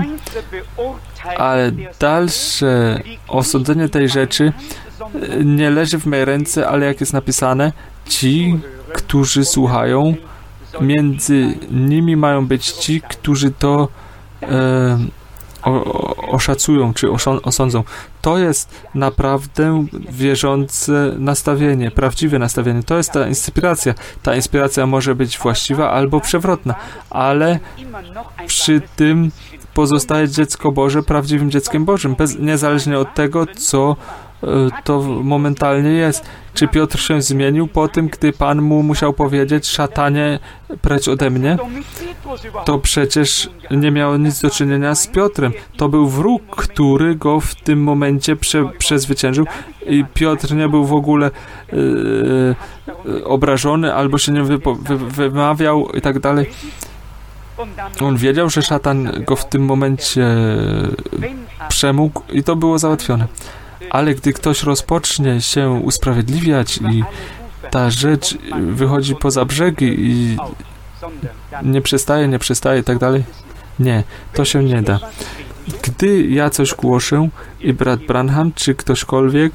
ale dalsze osądzenie tej rzeczy nie leży w mojej ręce, ale jak jest napisane, ci, którzy słuchają, między nimi mają być ci, którzy to e, o, oszacują, czy osądzą. To jest naprawdę wierzące nastawienie, prawdziwe nastawienie. To jest ta inspiracja. Ta inspiracja może być właściwa albo przewrotna, ale przy tym pozostaje dziecko Boże prawdziwym dzieckiem Bożym, bez, niezależnie od tego, co to momentalnie jest. Czy Piotr się zmienił po tym, gdy Pan mu musiał powiedzieć, szatanie, precz ode mnie? To przecież nie miało nic do czynienia z Piotrem. To był wróg, który go w tym momencie prze, przezwyciężył i Piotr nie był w ogóle yy, obrażony albo się nie wypo, wy, wymawiał i tak dalej. On wiedział, że szatan go w tym momencie przemógł i to było załatwione. Ale gdy ktoś rozpocznie się usprawiedliwiać i ta rzecz wychodzi poza brzegi i nie przestaje, nie przestaje i tak dalej, nie, to się nie da. Gdy ja coś głoszę i brat Branham czy ktośkolwiek,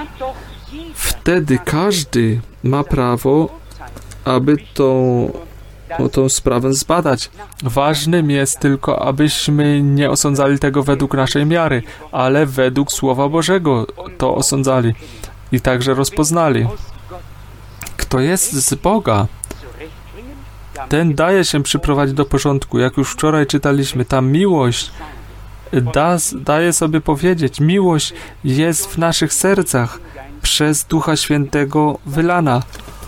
wtedy każdy ma prawo, aby to o tą sprawę zbadać. Ważnym jest tylko, abyśmy nie osądzali tego według naszej miary, ale według Słowa Bożego to osądzali i także rozpoznali. Kto jest z Boga, ten daje się przyprowadzić do porządku. Jak już wczoraj czytaliśmy, ta miłość da, daje sobie powiedzieć, miłość jest w naszych sercach przez Ducha Świętego wylana.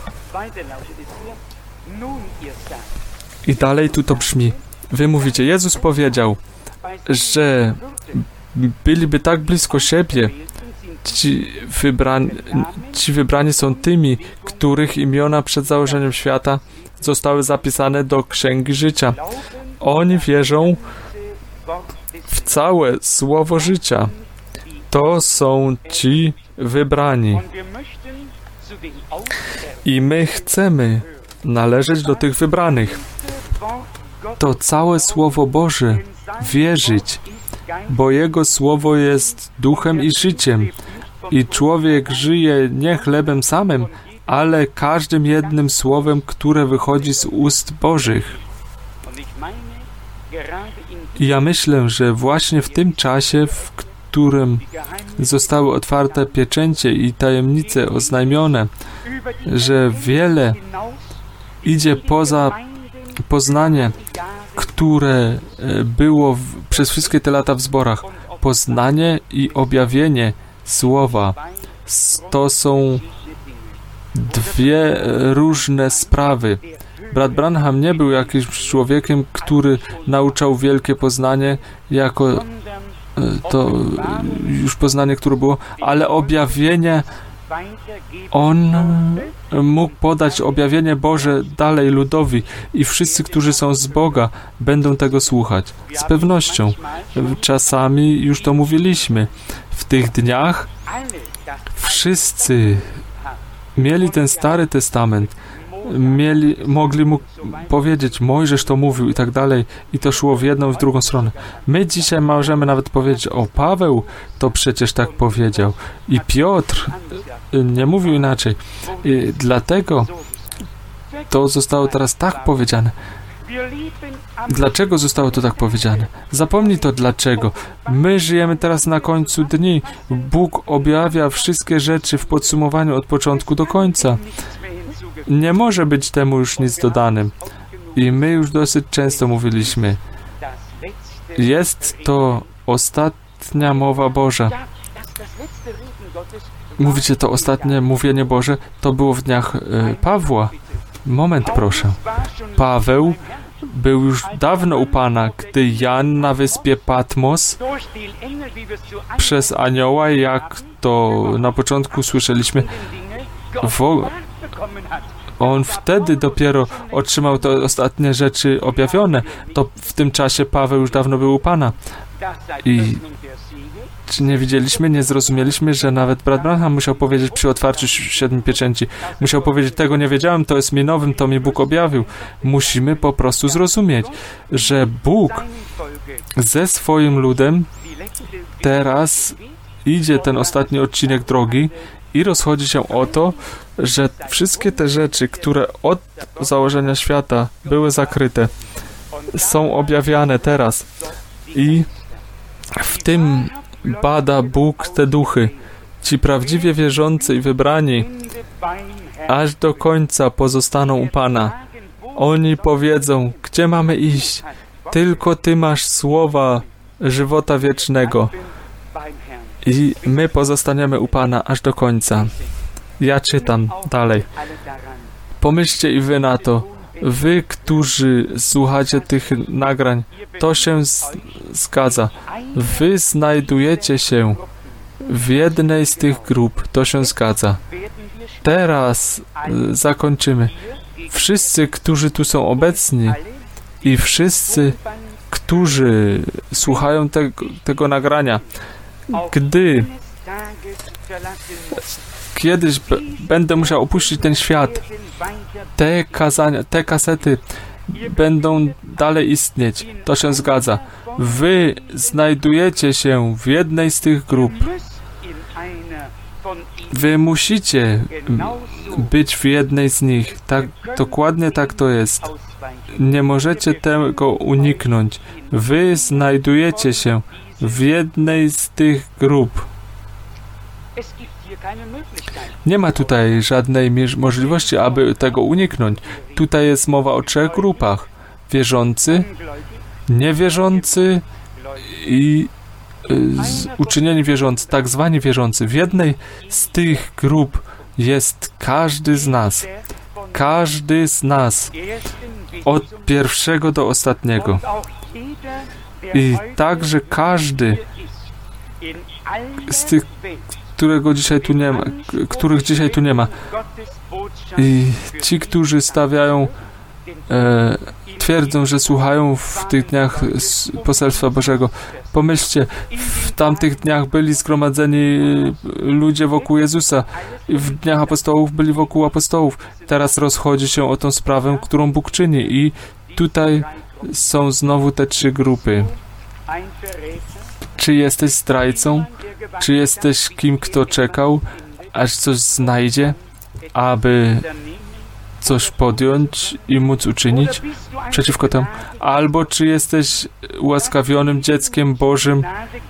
I dalej tu to brzmi. Wy mówicie, Jezus powiedział, że byliby tak blisko siebie. Ci wybrani, ci wybrani są tymi, których imiona przed założeniem świata zostały zapisane do Księgi Życia. Oni wierzą w całe Słowo Życia. To są ci wybrani. I my chcemy należeć do tych wybranych. To całe Słowo Boże wierzyć, bo Jego Słowo jest duchem i życiem. I człowiek żyje nie chlebem samym, ale każdym jednym słowem, które wychodzi z ust Bożych. I ja myślę, że właśnie w tym czasie, w którym zostały otwarte pieczęcie i tajemnice oznajmione, że wiele idzie poza poznanie, które było w, przez wszystkie te lata w zborach. Poznanie i objawienie Słowa to są dwie różne sprawy. Brat Branham nie był jakimś człowiekiem, który nauczał wielkie poznanie jako to już poznanie, które było, ale objawienie, on mógł podać objawienie Boże dalej ludowi i wszyscy, którzy są z Boga, będą tego słuchać. Z pewnością. Czasami już to mówiliśmy. W tych dniach wszyscy mieli ten Stary Testament, mieli, mogli mu powiedzieć, Mojżesz to mówił i tak dalej, i to szło w jedną i w drugą stronę. My dzisiaj możemy nawet powiedzieć, o, Paweł to przecież tak powiedział i Piotr nie mówił inaczej. I dlatego to zostało teraz tak powiedziane. Dlaczego zostało to tak powiedziane? Zapomnij to dlaczego. My żyjemy teraz na końcu dni. Bóg objawia wszystkie rzeczy w podsumowaniu od początku do końca. Nie może być temu już nic dodanym. I my już dosyć często mówiliśmy. Jest to ostatnia mowa Boża. Mówicie, to ostatnie mówienie Boże, to było w dniach e, Pawła. Moment, proszę. Paweł był już dawno u Pana, gdy Jan na wyspie Patmos przez anioła, jak to na początku słyszeliśmy, wo- on wtedy dopiero otrzymał te ostatnie rzeczy objawione. To w tym czasie Paweł już dawno był u Pana. I czy nie widzieliśmy, nie zrozumieliśmy, że nawet brat Branham musiał powiedzieć przy otwarciu siedmiu pieczęci, musiał powiedzieć, tego nie wiedziałem, to jest mi nowym, to mi Bóg objawił. Musimy po prostu zrozumieć, że Bóg ze swoim ludem teraz idzie ten ostatni odcinek drogi i rozchodzi się o to, że wszystkie te rzeczy, które od założenia świata były zakryte, są objawiane teraz. I w tym bada Bóg te duchy, ci prawdziwie wierzący i wybrani, aż do końca pozostaną u Pana. Oni powiedzą, gdzie mamy iść? Tylko Ty masz słowa żywota wiecznego. I my pozostaniemy u Pana aż do końca. Ja czytam dalej. Pomyślcie i wy na to. Wy, którzy słuchacie tych nagrań, to się z- zgadza. Wy znajdujecie się w jednej z tych grup. To się zgadza. Teraz y, zakończymy. Wszyscy, którzy tu są obecni i wszyscy, którzy słuchają te, tego nagrania, gdy kiedyś b- będę musiał opuścić ten świat, te kazania, te kasety będą dalej istnieć. To się zgadza. Wy znajdujecie się w jednej z tych grup. Wy musicie być w jednej z nich. Tak, dokładnie tak to jest. Nie możecie tego uniknąć. Wy znajdujecie się w jednej z tych grup. Nie ma tutaj żadnej możliwości, aby tego uniknąć. Tutaj jest mowa o trzech grupach. Wierzący, niewierzący i uczynieni wierzący, tak zwani wierzący. W jednej z tych grup jest każdy z nas. Każdy z nas. Od pierwszego do ostatniego. I także każdy z tych, którego dzisiaj tu nie ma, których dzisiaj tu nie ma. I ci, którzy stawiają, e, twierdzą, że słuchają w tych dniach poselstwa Bożego. Pomyślcie, w tamtych dniach byli zgromadzeni ludzie wokół Jezusa. W dniach apostołów byli wokół apostołów. Teraz rozchodzi się o tą sprawę, którą Bóg czyni. I tutaj są znowu te trzy grupy. Czy jesteś zdrajcą? Czy jesteś kim, kto czekał, aż coś znajdzie, aby coś podjąć i móc uczynić przeciwko temu? Albo czy jesteś ułaskawionym dzieckiem Bożym,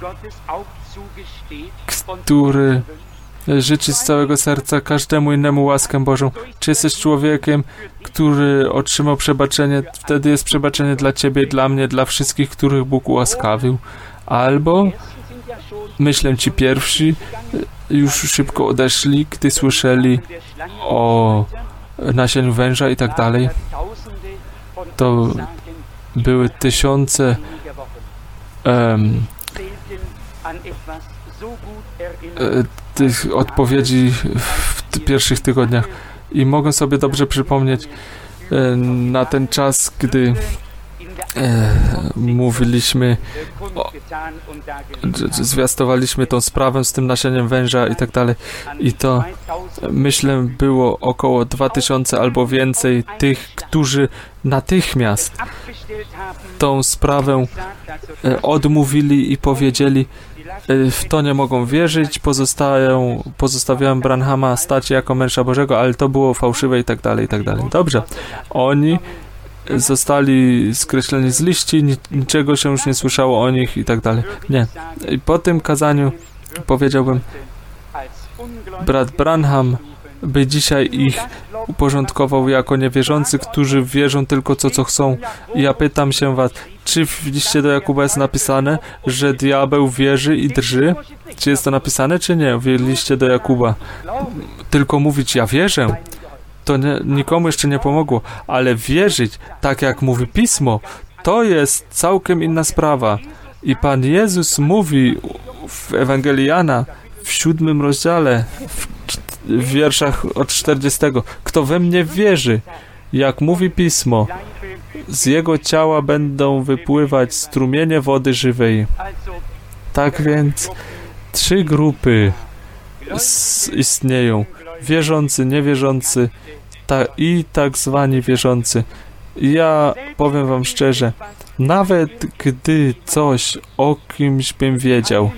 który życzy z całego serca każdemu innemu łaskę Bożą? Czy jesteś człowiekiem, który otrzymał przebaczenie? Wtedy jest przebaczenie dla ciebie, dla mnie, dla wszystkich, których Bóg ułaskawił. Albo myślę, ci pierwsi już szybko odeszli, gdy słyszeli o nasieniu węża i tak dalej. To były tysiące um, tych odpowiedzi w ty- pierwszych tygodniach i mogę sobie dobrze przypomnieć e, na ten czas, gdy e, mówiliśmy o, zwiastowaliśmy tą sprawę z tym nasieniem węża i tak dalej i to myślę było około dwa tysiące albo więcej tych, którzy natychmiast tą sprawę e, odmówili i powiedzieli, w to nie mogą wierzyć, pozostają, pozostawiałem Branhama stać jako męża Bożego, ale to było fałszywe i tak dalej, i tak dalej. Dobrze. Oni zostali skreśleni z liści, niczego się już nie słyszało o nich i tak dalej. Nie. I po tym kazaniu powiedziałbym, brat Branham by dzisiaj ich uporządkował jako niewierzący, którzy wierzą tylko to, co chcą. I ja pytam się was, czy w liście do Jakuba jest napisane, że diabeł wierzy i drży? Czy jest to napisane, czy nie? W liście do Jakuba. Tylko mówić, ja wierzę, to nie, nikomu jeszcze nie pomogło, ale wierzyć, tak jak mówi Pismo, to jest całkiem inna sprawa. I Pan Jezus mówi w Ewangelii Jana, w siódmym rozdziale, w w wierszach od czterdziestego. Kto we mnie wierzy, jak mówi Pismo, z jego ciała będą wypływać strumienie wody żywej. Tak więc trzy grupy istnieją. Wierzący, niewierzący ta, i tak zwani wierzący. Ja powiem wam szczerze, nawet gdy coś o kimś bym wiedział,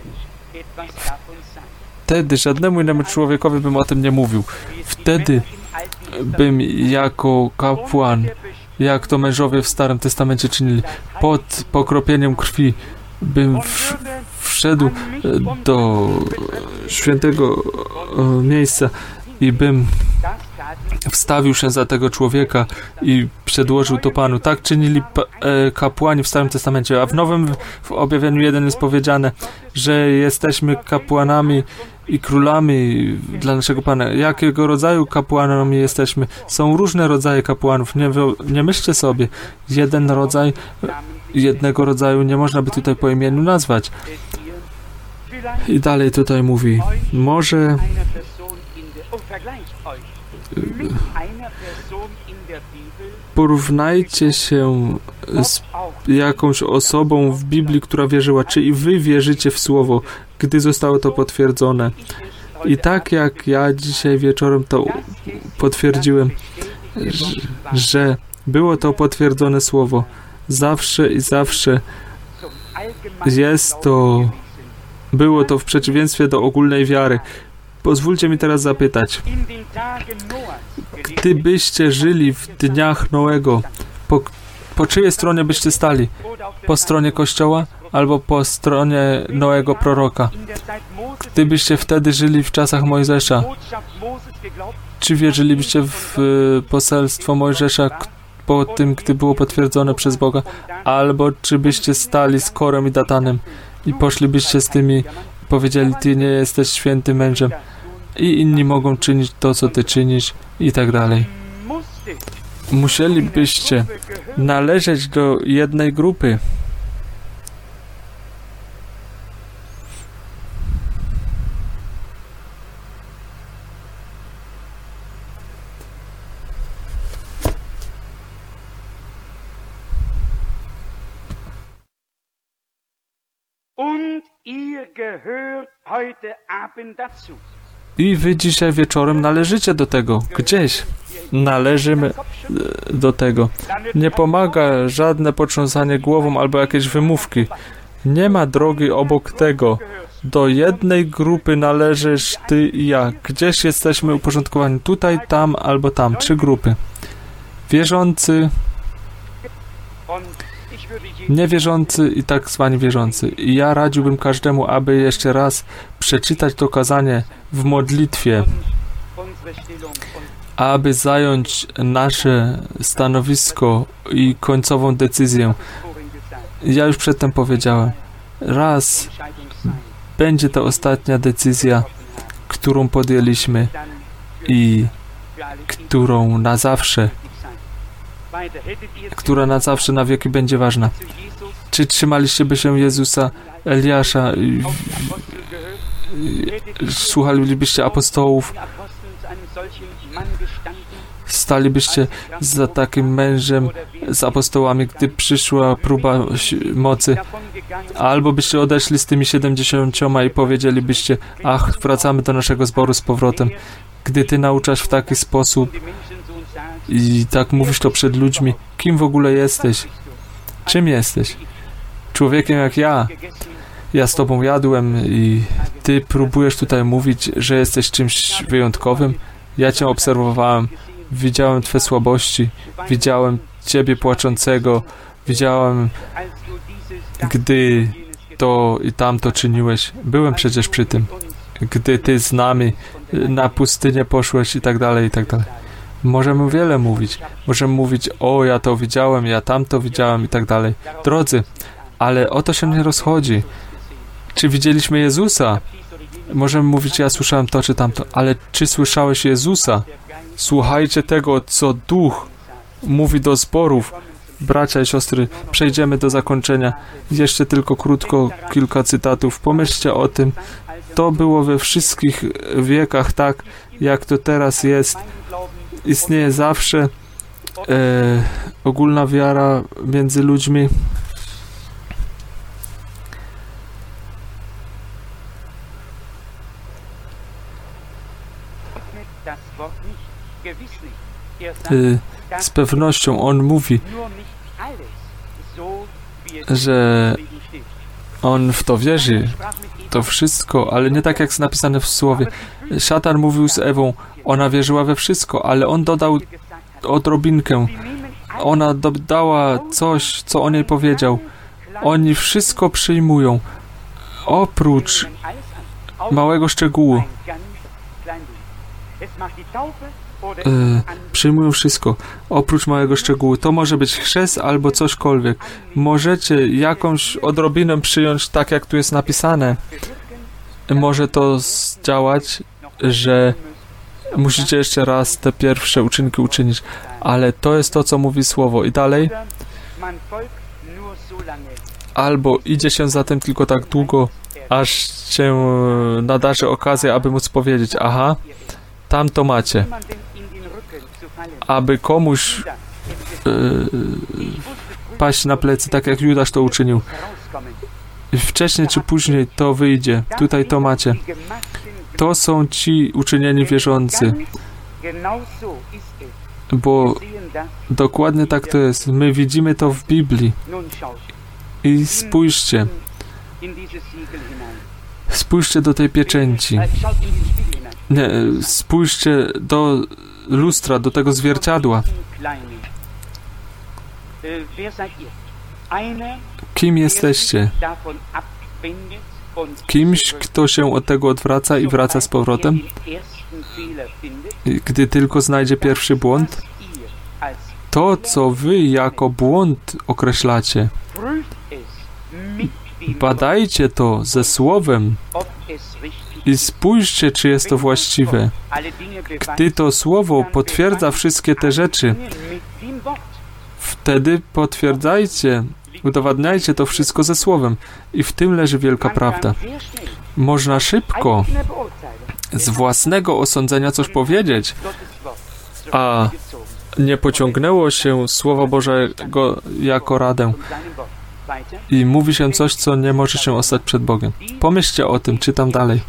wtedy żadnemu innemu człowiekowi bym o tym nie mówił. Wtedy bym jako kapłan, jak to mężowie w Starym Testamencie czynili, pod pokropieniem krwi bym w, wszedł do świętego miejsca i bym wstawił się za tego człowieka i przedłożył to Panu. Tak czynili kapłani w Starym Testamencie, a w Nowym w objawieniu jeden jest powiedziane, że jesteśmy kapłanami i królami dla naszego Pana. Jakiego rodzaju kapłanami jesteśmy? Są różne rodzaje kapłanów. Nie, nie myślcie sobie, jeden rodzaj, jednego rodzaju nie można by tutaj po imieniu nazwać. I dalej tutaj mówi, może porównajcie się z jakąś osobą w Biblii, która wierzyła, czy i wy wierzycie w Słowo, gdy zostało to potwierdzone. I tak jak ja dzisiaj wieczorem to potwierdziłem, że, że było to potwierdzone Słowo. Zawsze i zawsze jest to, było to w przeciwieństwie do ogólnej wiary. Pozwólcie mi teraz zapytać, gdybyście żyli w dniach Noego, po, po czyjej stronie byście stali? Po stronie Kościoła albo po stronie Noego proroka? Gdybyście wtedy żyli w czasach Mojżesza, czy wierzylibyście w poselstwo Mojżesza po tym, gdy było potwierdzone przez Boga? Albo czy byście stali z Korem i Datanem i poszlibyście z tymi, powiedzieli, ty nie jesteś świętym mężem i inni mogą czynić to, co ty czynisz i tak dalej. Musielibyście należeć do jednej grupy. I wy dzisiaj wieczorem należycie do tego. Gdzieś należymy do tego. Nie pomaga żadne potrząsanie głową albo jakieś wymówki. Nie ma drogi obok tego. Do jednej grupy należysz ty i ja. Gdzieś jesteśmy uporządkowani. Tutaj, tam albo tam. Trzy grupy. Wierzący, niewierzący i tak zwani wierzący. I ja radziłbym każdemu, aby jeszcze raz przeczytać to kazanie w modlitwie, aby zająć nasze stanowisko i końcową decyzję. Ja już przedtem powiedziałem, raz będzie to ostatnia decyzja, którą podjęliśmy i którą na zawsze która na zawsze, na wieki będzie ważna. Czy trzymaliście by się Jezusa, Eliasza, słuchalibyście apostołów, stalibyście za takim mężem z apostołami, gdy przyszła próba mocy, albo byście odeszli z tymi siedemdziesięcioma i powiedzielibyście, ach, wracamy do naszego zboru z powrotem. Gdy ty nauczasz w taki sposób i tak mówisz to przed ludźmi, kim w ogóle jesteś? Czym jesteś? Człowiekiem jak ja. Ja z tobą jadłem i ty próbujesz tutaj mówić, że jesteś czymś wyjątkowym. Ja cię obserwowałem, widziałem twoje słabości, widziałem ciebie płaczącego, widziałem, gdy to i tamto czyniłeś. Byłem przecież przy tym. Gdy ty z nami na pustynię poszłeś i tak dalej, i tak dalej. Możemy wiele mówić. Możemy mówić, o, ja to widziałem, ja tamto widziałem i tak dalej. Drodzy, ale o to się nie rozchodzi. Czy widzieliśmy Jezusa? Możemy mówić, ja słyszałem to czy tamto, ale czy słyszałeś Jezusa? Słuchajcie tego, co Duch mówi do zborów. Bracia i siostry, przejdziemy do zakończenia. Jeszcze tylko krótko kilka cytatów. Pomyślcie o tym. To było we wszystkich wiekach tak, jak to teraz jest. Istnieje zawsze e, ogólna wiara między ludźmi. E, z pewnością on mówi, że on w to wierzy, to wszystko, ale nie tak jak jest napisane w słowie. Szatan mówił z Ewą, ona wierzyła we wszystko, ale on dodał odrobinkę. Ona dodała coś, co o niej powiedział. Oni wszystko przyjmują, oprócz małego szczegółu. E, przyjmują wszystko, oprócz małego szczegółu. To może być chrzest albo cośkolwiek. Możecie jakąś odrobinę przyjąć tak, jak tu jest napisane. Może to zdziałać, że musicie jeszcze raz te pierwsze uczynki uczynić, ale to jest to, co mówi Słowo. I dalej, albo idzie się za tym tylko tak długo, aż się nadarzy okazja, aby móc powiedzieć, aha, tam to macie. Aby komuś yy, paść na plecy, tak jak Judasz to uczynił. Wcześniej czy później to wyjdzie. Tutaj to macie. To są ci uczynieni wierzący. Bo dokładnie tak to jest. My widzimy to w Biblii. I spójrzcie. Spójrzcie do tej pieczęci. Nie, spójrzcie do lustra, do tego zwierciadła. Kim jesteście? Kimś, kto się od tego odwraca i wraca z powrotem? Gdy tylko znajdzie pierwszy błąd? To, co wy jako błąd określacie, Badajcie to ze Słowem i spójrzcie, czy jest to właściwe. Gdy to Słowo potwierdza wszystkie te rzeczy, wtedy potwierdzajcie, udowadniajcie to wszystko ze Słowem. I w tym leży wielka prawda. Można szybko z własnego osądzenia coś powiedzieć, a nie pociągnęło się Słowa Bożego jako radę i mówi się coś, co nie może się ostać przed Bogiem. Pomyślcie o tym, czytam dalej.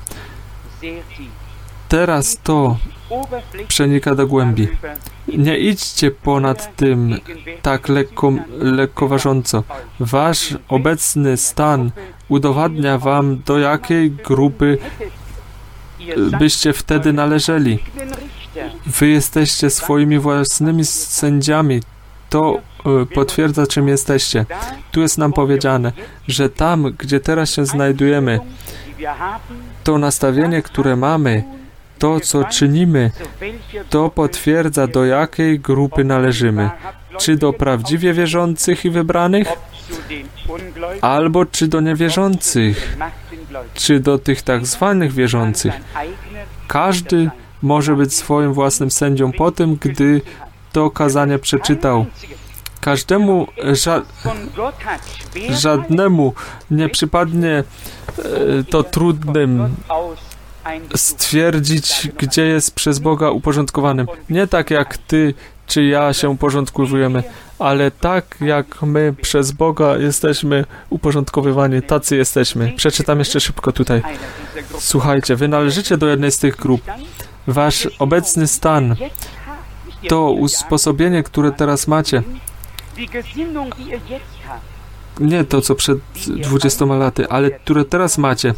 Teraz to przenika do głębi. Nie idźcie ponad tym tak lekko, lekkoważąco. Wasz obecny stan udowadnia wam, do jakiej grupy byście wtedy należeli. Wy jesteście swoimi własnymi sędziami. To potwierdza, czym jesteście. Tu jest nam powiedziane, że tam, gdzie teraz się znajdujemy, to nastawienie, które mamy, to, co czynimy, to potwierdza, do jakiej grupy należymy. Czy do prawdziwie wierzących i wybranych, albo czy do niewierzących, czy do tych tak zwanych wierzących. Każdy może być swoim własnym sędzią po tym, gdy to kazanie przeczytał. Każdemu, ża żadnemu nie przypadnie e, to trudnym stwierdzić, gdzie jest przez Boga uporządkowanym. Nie tak jak ty czy ja się uporządkowujemy, ale tak jak my przez Boga jesteśmy uporządkowywani, tacy jesteśmy. Przeczytam jeszcze szybko tutaj. Słuchajcie, wy należycie do jednej z tych grup. Wasz obecny stan, to usposobienie, które teraz macie, nie to, co przed dwudziestoma laty, ale które teraz macie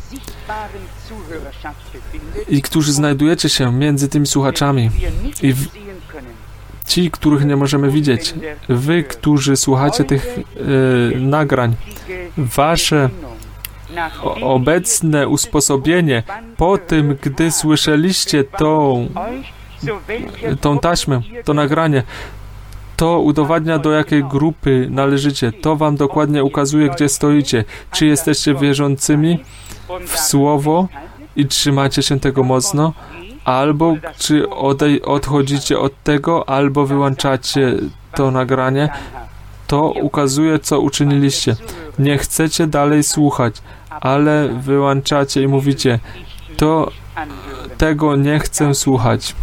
i którzy znajdujecie się między tymi słuchaczami i w, ci, których nie możemy widzieć, wy, którzy słuchacie tych e, nagrań, wasze o, obecne usposobienie po tym, gdy słyszeliście tą, tą taśmę, to nagranie, to udowadnia, do jakiej grupy należycie. To wam dokładnie ukazuje, gdzie stoicie. Czy jesteście wierzącymi w Słowo i trzymacie się tego mocno, albo czy odej- odchodzicie od tego, albo wyłączacie to nagranie. To ukazuje, co uczyniliście. Nie chcecie dalej słuchać, ale wyłączacie i mówicie, to tego nie chcę słuchać.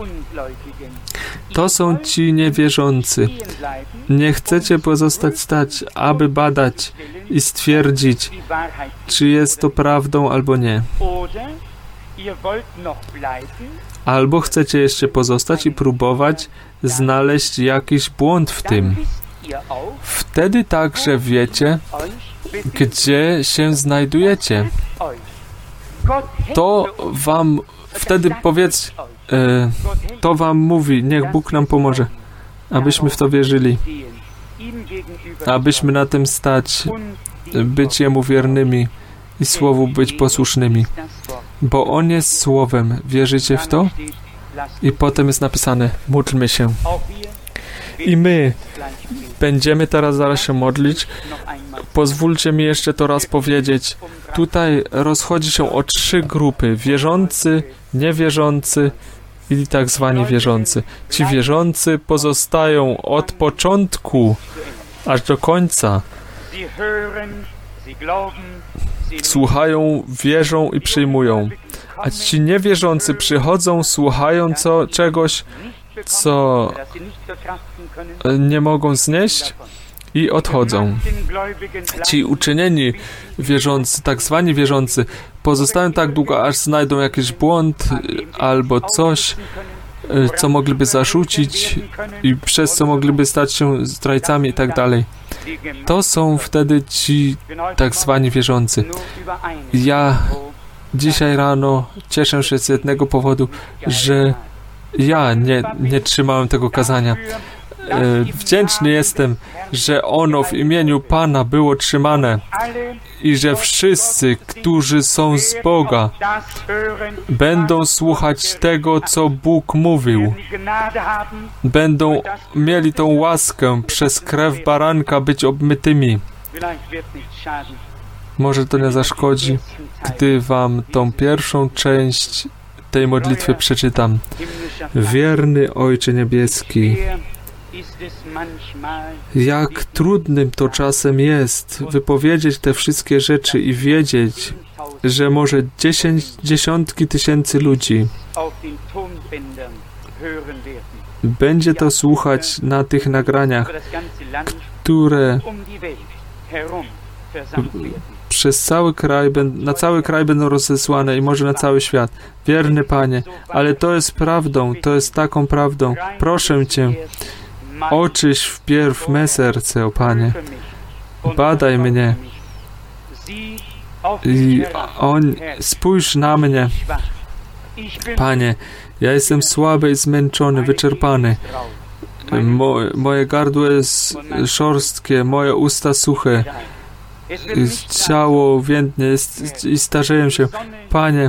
To są ci niewierzący. Nie chcecie pozostać stać, aby badać i stwierdzić, czy jest to prawdą albo nie. Albo chcecie jeszcze pozostać i próbować znaleźć jakiś błąd w tym. Wtedy także wiecie, gdzie się znajdujecie. To wam wtedy powiedz, e, to wam mówi, niech Bóg nam pomoże, abyśmy w to wierzyli, abyśmy na tym stać, być Jemu wiernymi i Słowu być posłusznymi, bo On jest Słowem. Wierzycie w to? I potem jest napisane, módlmy się. I my będziemy teraz zaraz się modlić. Pozwólcie mi jeszcze to raz powiedzieć. Tutaj rozchodzi się o trzy grupy. Wierzący, niewierzący i tak zwani wierzący. Ci wierzący pozostają od początku aż do końca. Słuchają, wierzą i przyjmują. A ci niewierzący przychodzą, słuchają co, czegoś, co nie mogą znieść i odchodzą. Ci uczynieni wierzący, tak zwani wierzący, pozostają tak długo, aż znajdą jakiś błąd albo coś, co mogliby zarzucić i przez co mogliby stać się zdrajcami i tak dalej. To są wtedy ci tak zwani wierzący. Ja dzisiaj rano cieszę się z jednego powodu, że ja nie, nie trzymałem tego kazania. E, wdzięczny jestem, że ono w imieniu Pana było trzymane i że wszyscy, którzy są z Boga, będą słuchać tego, co Bóg mówił. Będą mieli tą łaskę przez krew baranka być obmytymi. Może to nie zaszkodzi, gdy wam tą pierwszą część tej modlitwy przeczytam. Wierny Ojcze Niebieski, jak trudnym to czasem jest wypowiedzieć te wszystkie rzeczy i wiedzieć, że może dziesięć, dziesiątki tysięcy ludzi będzie to słuchać na tych nagraniach, które przez cały kraj, na cały kraj będą rozesłane i może na cały świat. Wierny Panie, ale to jest prawdą, to jest taką prawdą. Proszę Cię, oczyś wpierw me serce, o Panie. Badaj mnie. I on, spójrz na mnie. Panie, ja jestem słaby i zmęczony, wyczerpany. Mo, moje gardło jest szorstkie, moje usta suche. Ciało więdnie i starzeję się. Panie,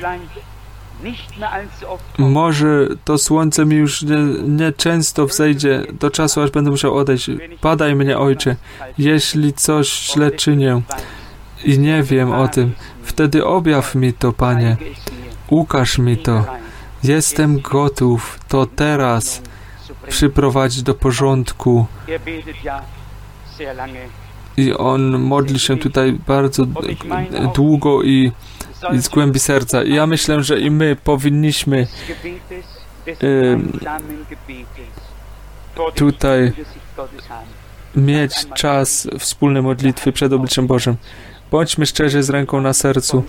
może to słońce mi już nie, nie często wzejdzie do czasu, aż będę musiał odejść. Badaj mnie, Ojcze, jeśli coś źle czynię i nie wiem o tym, wtedy objaw mi to, Panie. Ukaż mi to. Jestem gotów to teraz przyprowadzić do porządku. I on modli się tutaj bardzo długo i, i z głębi serca. I ja myślę, że i my powinniśmy y, tutaj mieć czas wspólnej modlitwy przed obliczem Bożym. Bądźmy szczerzy z ręką na sercu.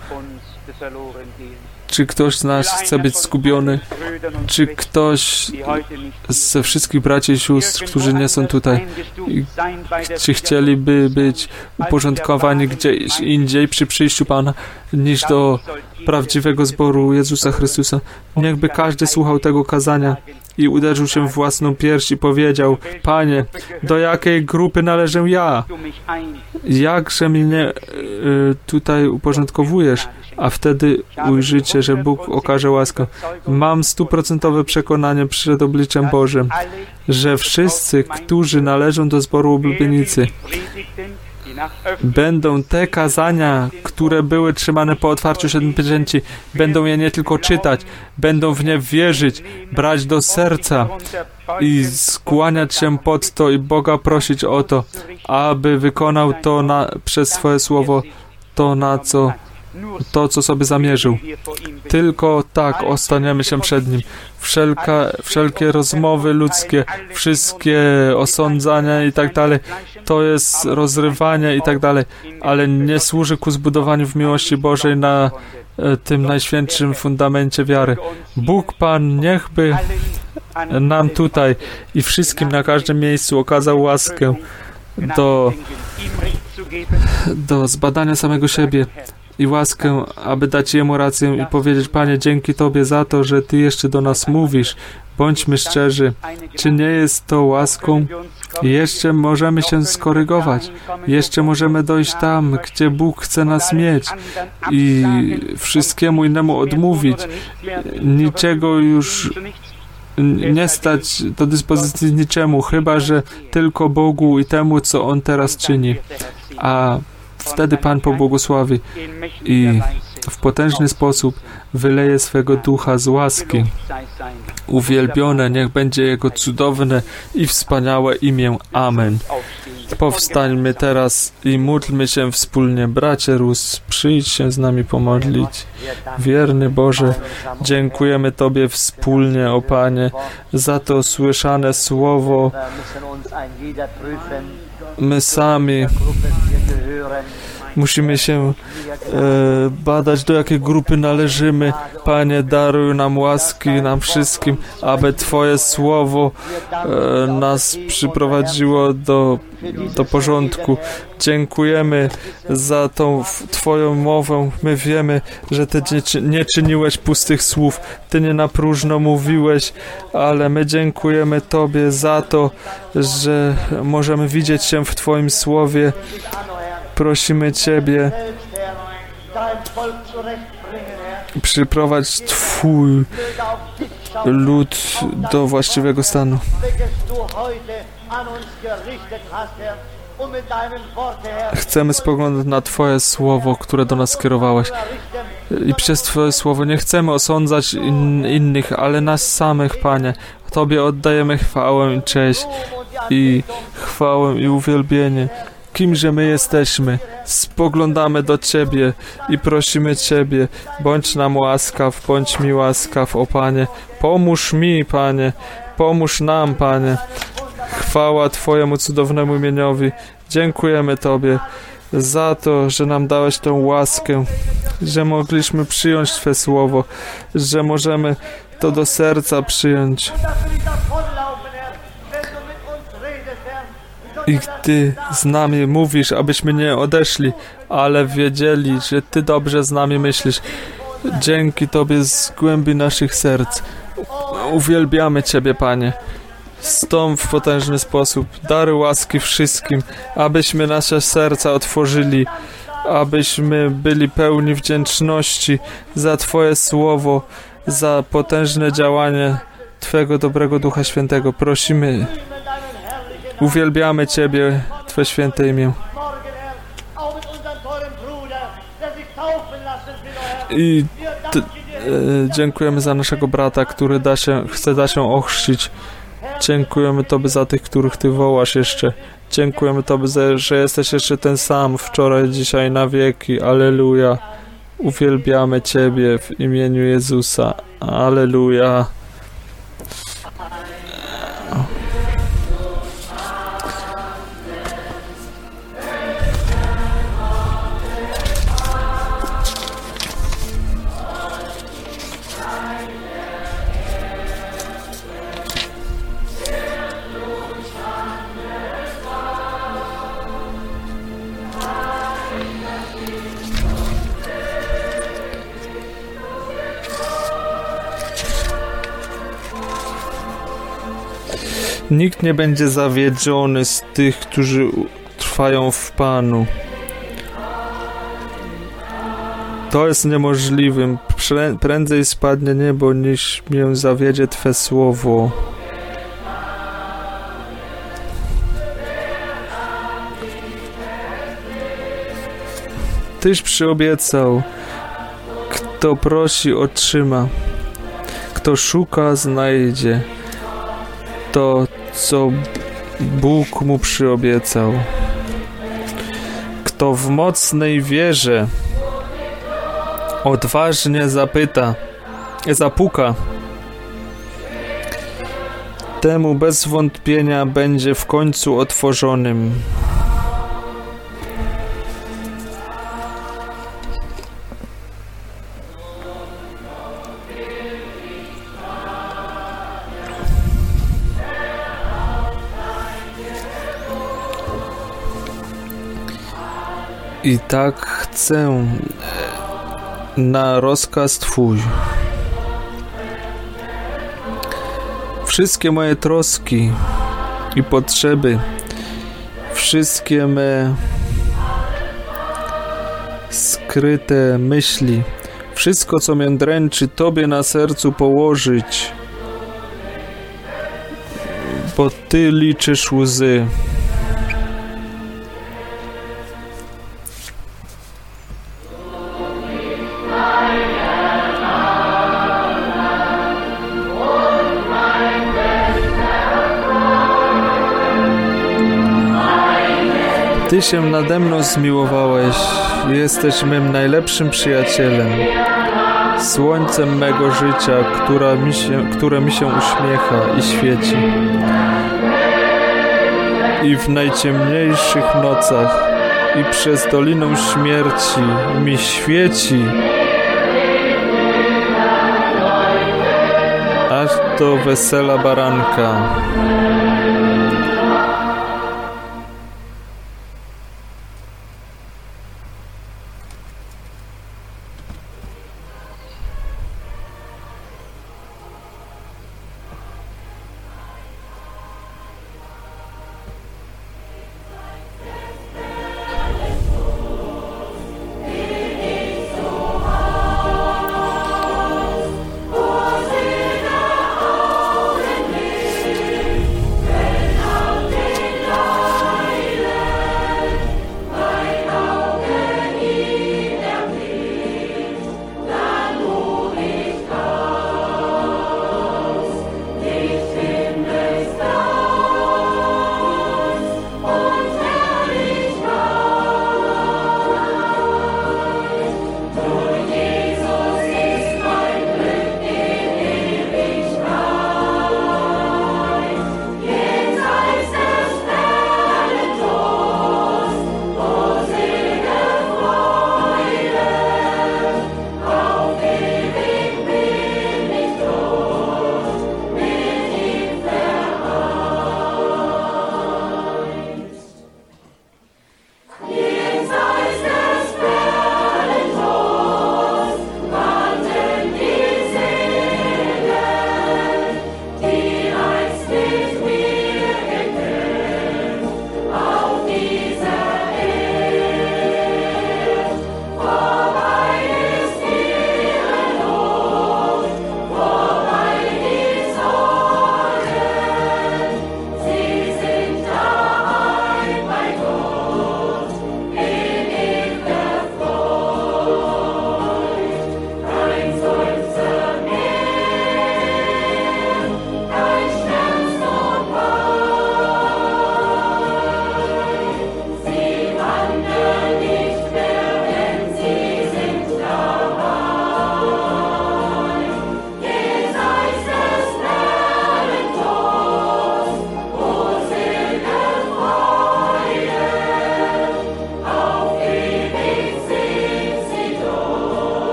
Czy ktoś z nas chce być zgubiony? Czy ktoś ze wszystkich braci i sióstr, którzy nie są tutaj, czy chcieliby być uporządkowani gdzieś indziej przy przyjściu Pana, niż do prawdziwego zboru Jezusa Chrystusa? Niechby każdy słuchał tego kazania i uderzył się w własną pierś i powiedział: Panie, do jakiej grupy należę ja? Jakże mnie y, tutaj uporządkowujesz? A wtedy ujrzycie, że Bóg okaże łaskę. Mam stuprocentowe przekonanie przed obliczem Bożym, że wszyscy, którzy należą do zboru Oblubienicy, będą te kazania, które były trzymane po otwarciu siedmiu pieczęci, będą je nie tylko czytać, będą w nie wierzyć, brać do serca i skłaniać się pod to i Boga prosić o to, aby wykonał to na, przez swoje słowo to, na co to, co sobie zamierzył. Tylko tak ostaniemy się przed Nim. Wszelka, wszelkie rozmowy ludzkie, wszystkie osądzania i tak dalej, to jest rozrywanie i tak dalej, ale nie służy ku zbudowaniu w miłości Bożej na e, tym najświętszym fundamencie wiary. Bóg Pan niechby nam tutaj i wszystkim na każdym miejscu okazał łaskę do, do zbadania samego siebie i łaskę, aby dać Jemu rację i powiedzieć: Panie, dzięki Tobie za to, że Ty jeszcze do nas mówisz. Bądźmy szczerzy. Czy nie jest to łaską? Jeszcze możemy się skorygować. Jeszcze możemy dojść tam, gdzie Bóg chce nas mieć i wszystkiemu innemu odmówić. Niczego już nie stać do dyspozycji niczemu, chyba że tylko Bogu i temu, co On teraz czyni. A wtedy Pan pobłogosławi i w potężny sposób wyleje swego ducha z łaski. Uwielbione niech będzie Jego cudowne i wspaniałe imię. Amen. Powstańmy teraz i módlmy się wspólnie. Bracie Rus, przyjdź się z nami pomodlić. Wierny Boże, dziękujemy Tobie wspólnie, o Panie, za to słyszane słowo. My sami musimy się e, badać, do jakiej grupy należymy. Panie, daruj nam łaski, nam wszystkim, aby Twoje słowo e, nas przyprowadziło do, do porządku. Dziękujemy za tą Twoją mowę. My wiemy, że Ty nie, nie czyniłeś pustych słów. Ty nie na próżno mówiłeś, ale my dziękujemy Tobie za to, że możemy widzieć się w Twoim słowie. Prosimy Ciebie, przyprowadź Twój lud do właściwego stanu. Chcemy spoglądać na Twoje słowo, które do nas skierowałeś. I przez Twoje słowo nie chcemy osądzać in, innych, ale nas samych, Panie. Tobie oddajemy chwałę i cześć i chwałę i uwielbienie. Kimże my jesteśmy? Spoglądamy do Ciebie i prosimy Ciebie, bądź nam łaskaw, bądź mi łaskaw, o Panie. Pomóż mi, Panie, pomóż nam, Panie. Chwała Twojemu cudownemu imieniowi. Dziękujemy Tobie za to, że nam dałeś tę łaskę, że mogliśmy przyjąć Twe słowo, że możemy to do serca przyjąć. I Ty z nami mówisz, abyśmy nie odeszli, ale wiedzieli, że Ty dobrze z nami myślisz. Dzięki Tobie z głębi naszych serc. Uwielbiamy Ciebie, Panie. Stąd w potężny sposób dary łaski wszystkim, abyśmy nasze serca otworzyli, abyśmy byli pełni wdzięczności za Twoje słowo, za potężne działanie Twego dobrego Ducha Świętego. Prosimy, uwielbiamy Ciebie, Twe święte imię. I t- e, dziękujemy za naszego brata, który da się, chce da się ochrzcić. Dziękujemy Tobie za tych, których Ty wołasz jeszcze. Dziękujemy Tobie, że jesteś jeszcze ten sam wczoraj, dzisiaj, na wieki. Alleluja. Uwielbiamy Ciebie w imieniu Jezusa. Alleluja. Nikt nie będzie zawiedziony z tych, którzy trwają w Panu. To jest niemożliwym. Prędzej spadnie niebo, niż mnie zawiedzie Twe słowo. Tyś przyobiecał. Kto prosi, otrzyma. Kto szuka, znajdzie. To, co Bóg mu przyobiecał. Kto w mocnej wierze odważnie zapyta, zapuka, temu bez wątpienia będzie w końcu otworzonym. I tak chcę na rozkaz Twój. Wszystkie moje troski i potrzeby, wszystkie me skryte myśli, wszystko, co mnie dręczy, Tobie na sercu położyć, bo Ty liczysz łzy. Ty się nade mną zmiłowałeś, jesteś mym najlepszym przyjacielem, słońcem mego życia, która mi się, które mi się uśmiecha i świeci. I w najciemniejszych nocach i przez doliną śmierci mi świeci, aż do wesela baranka.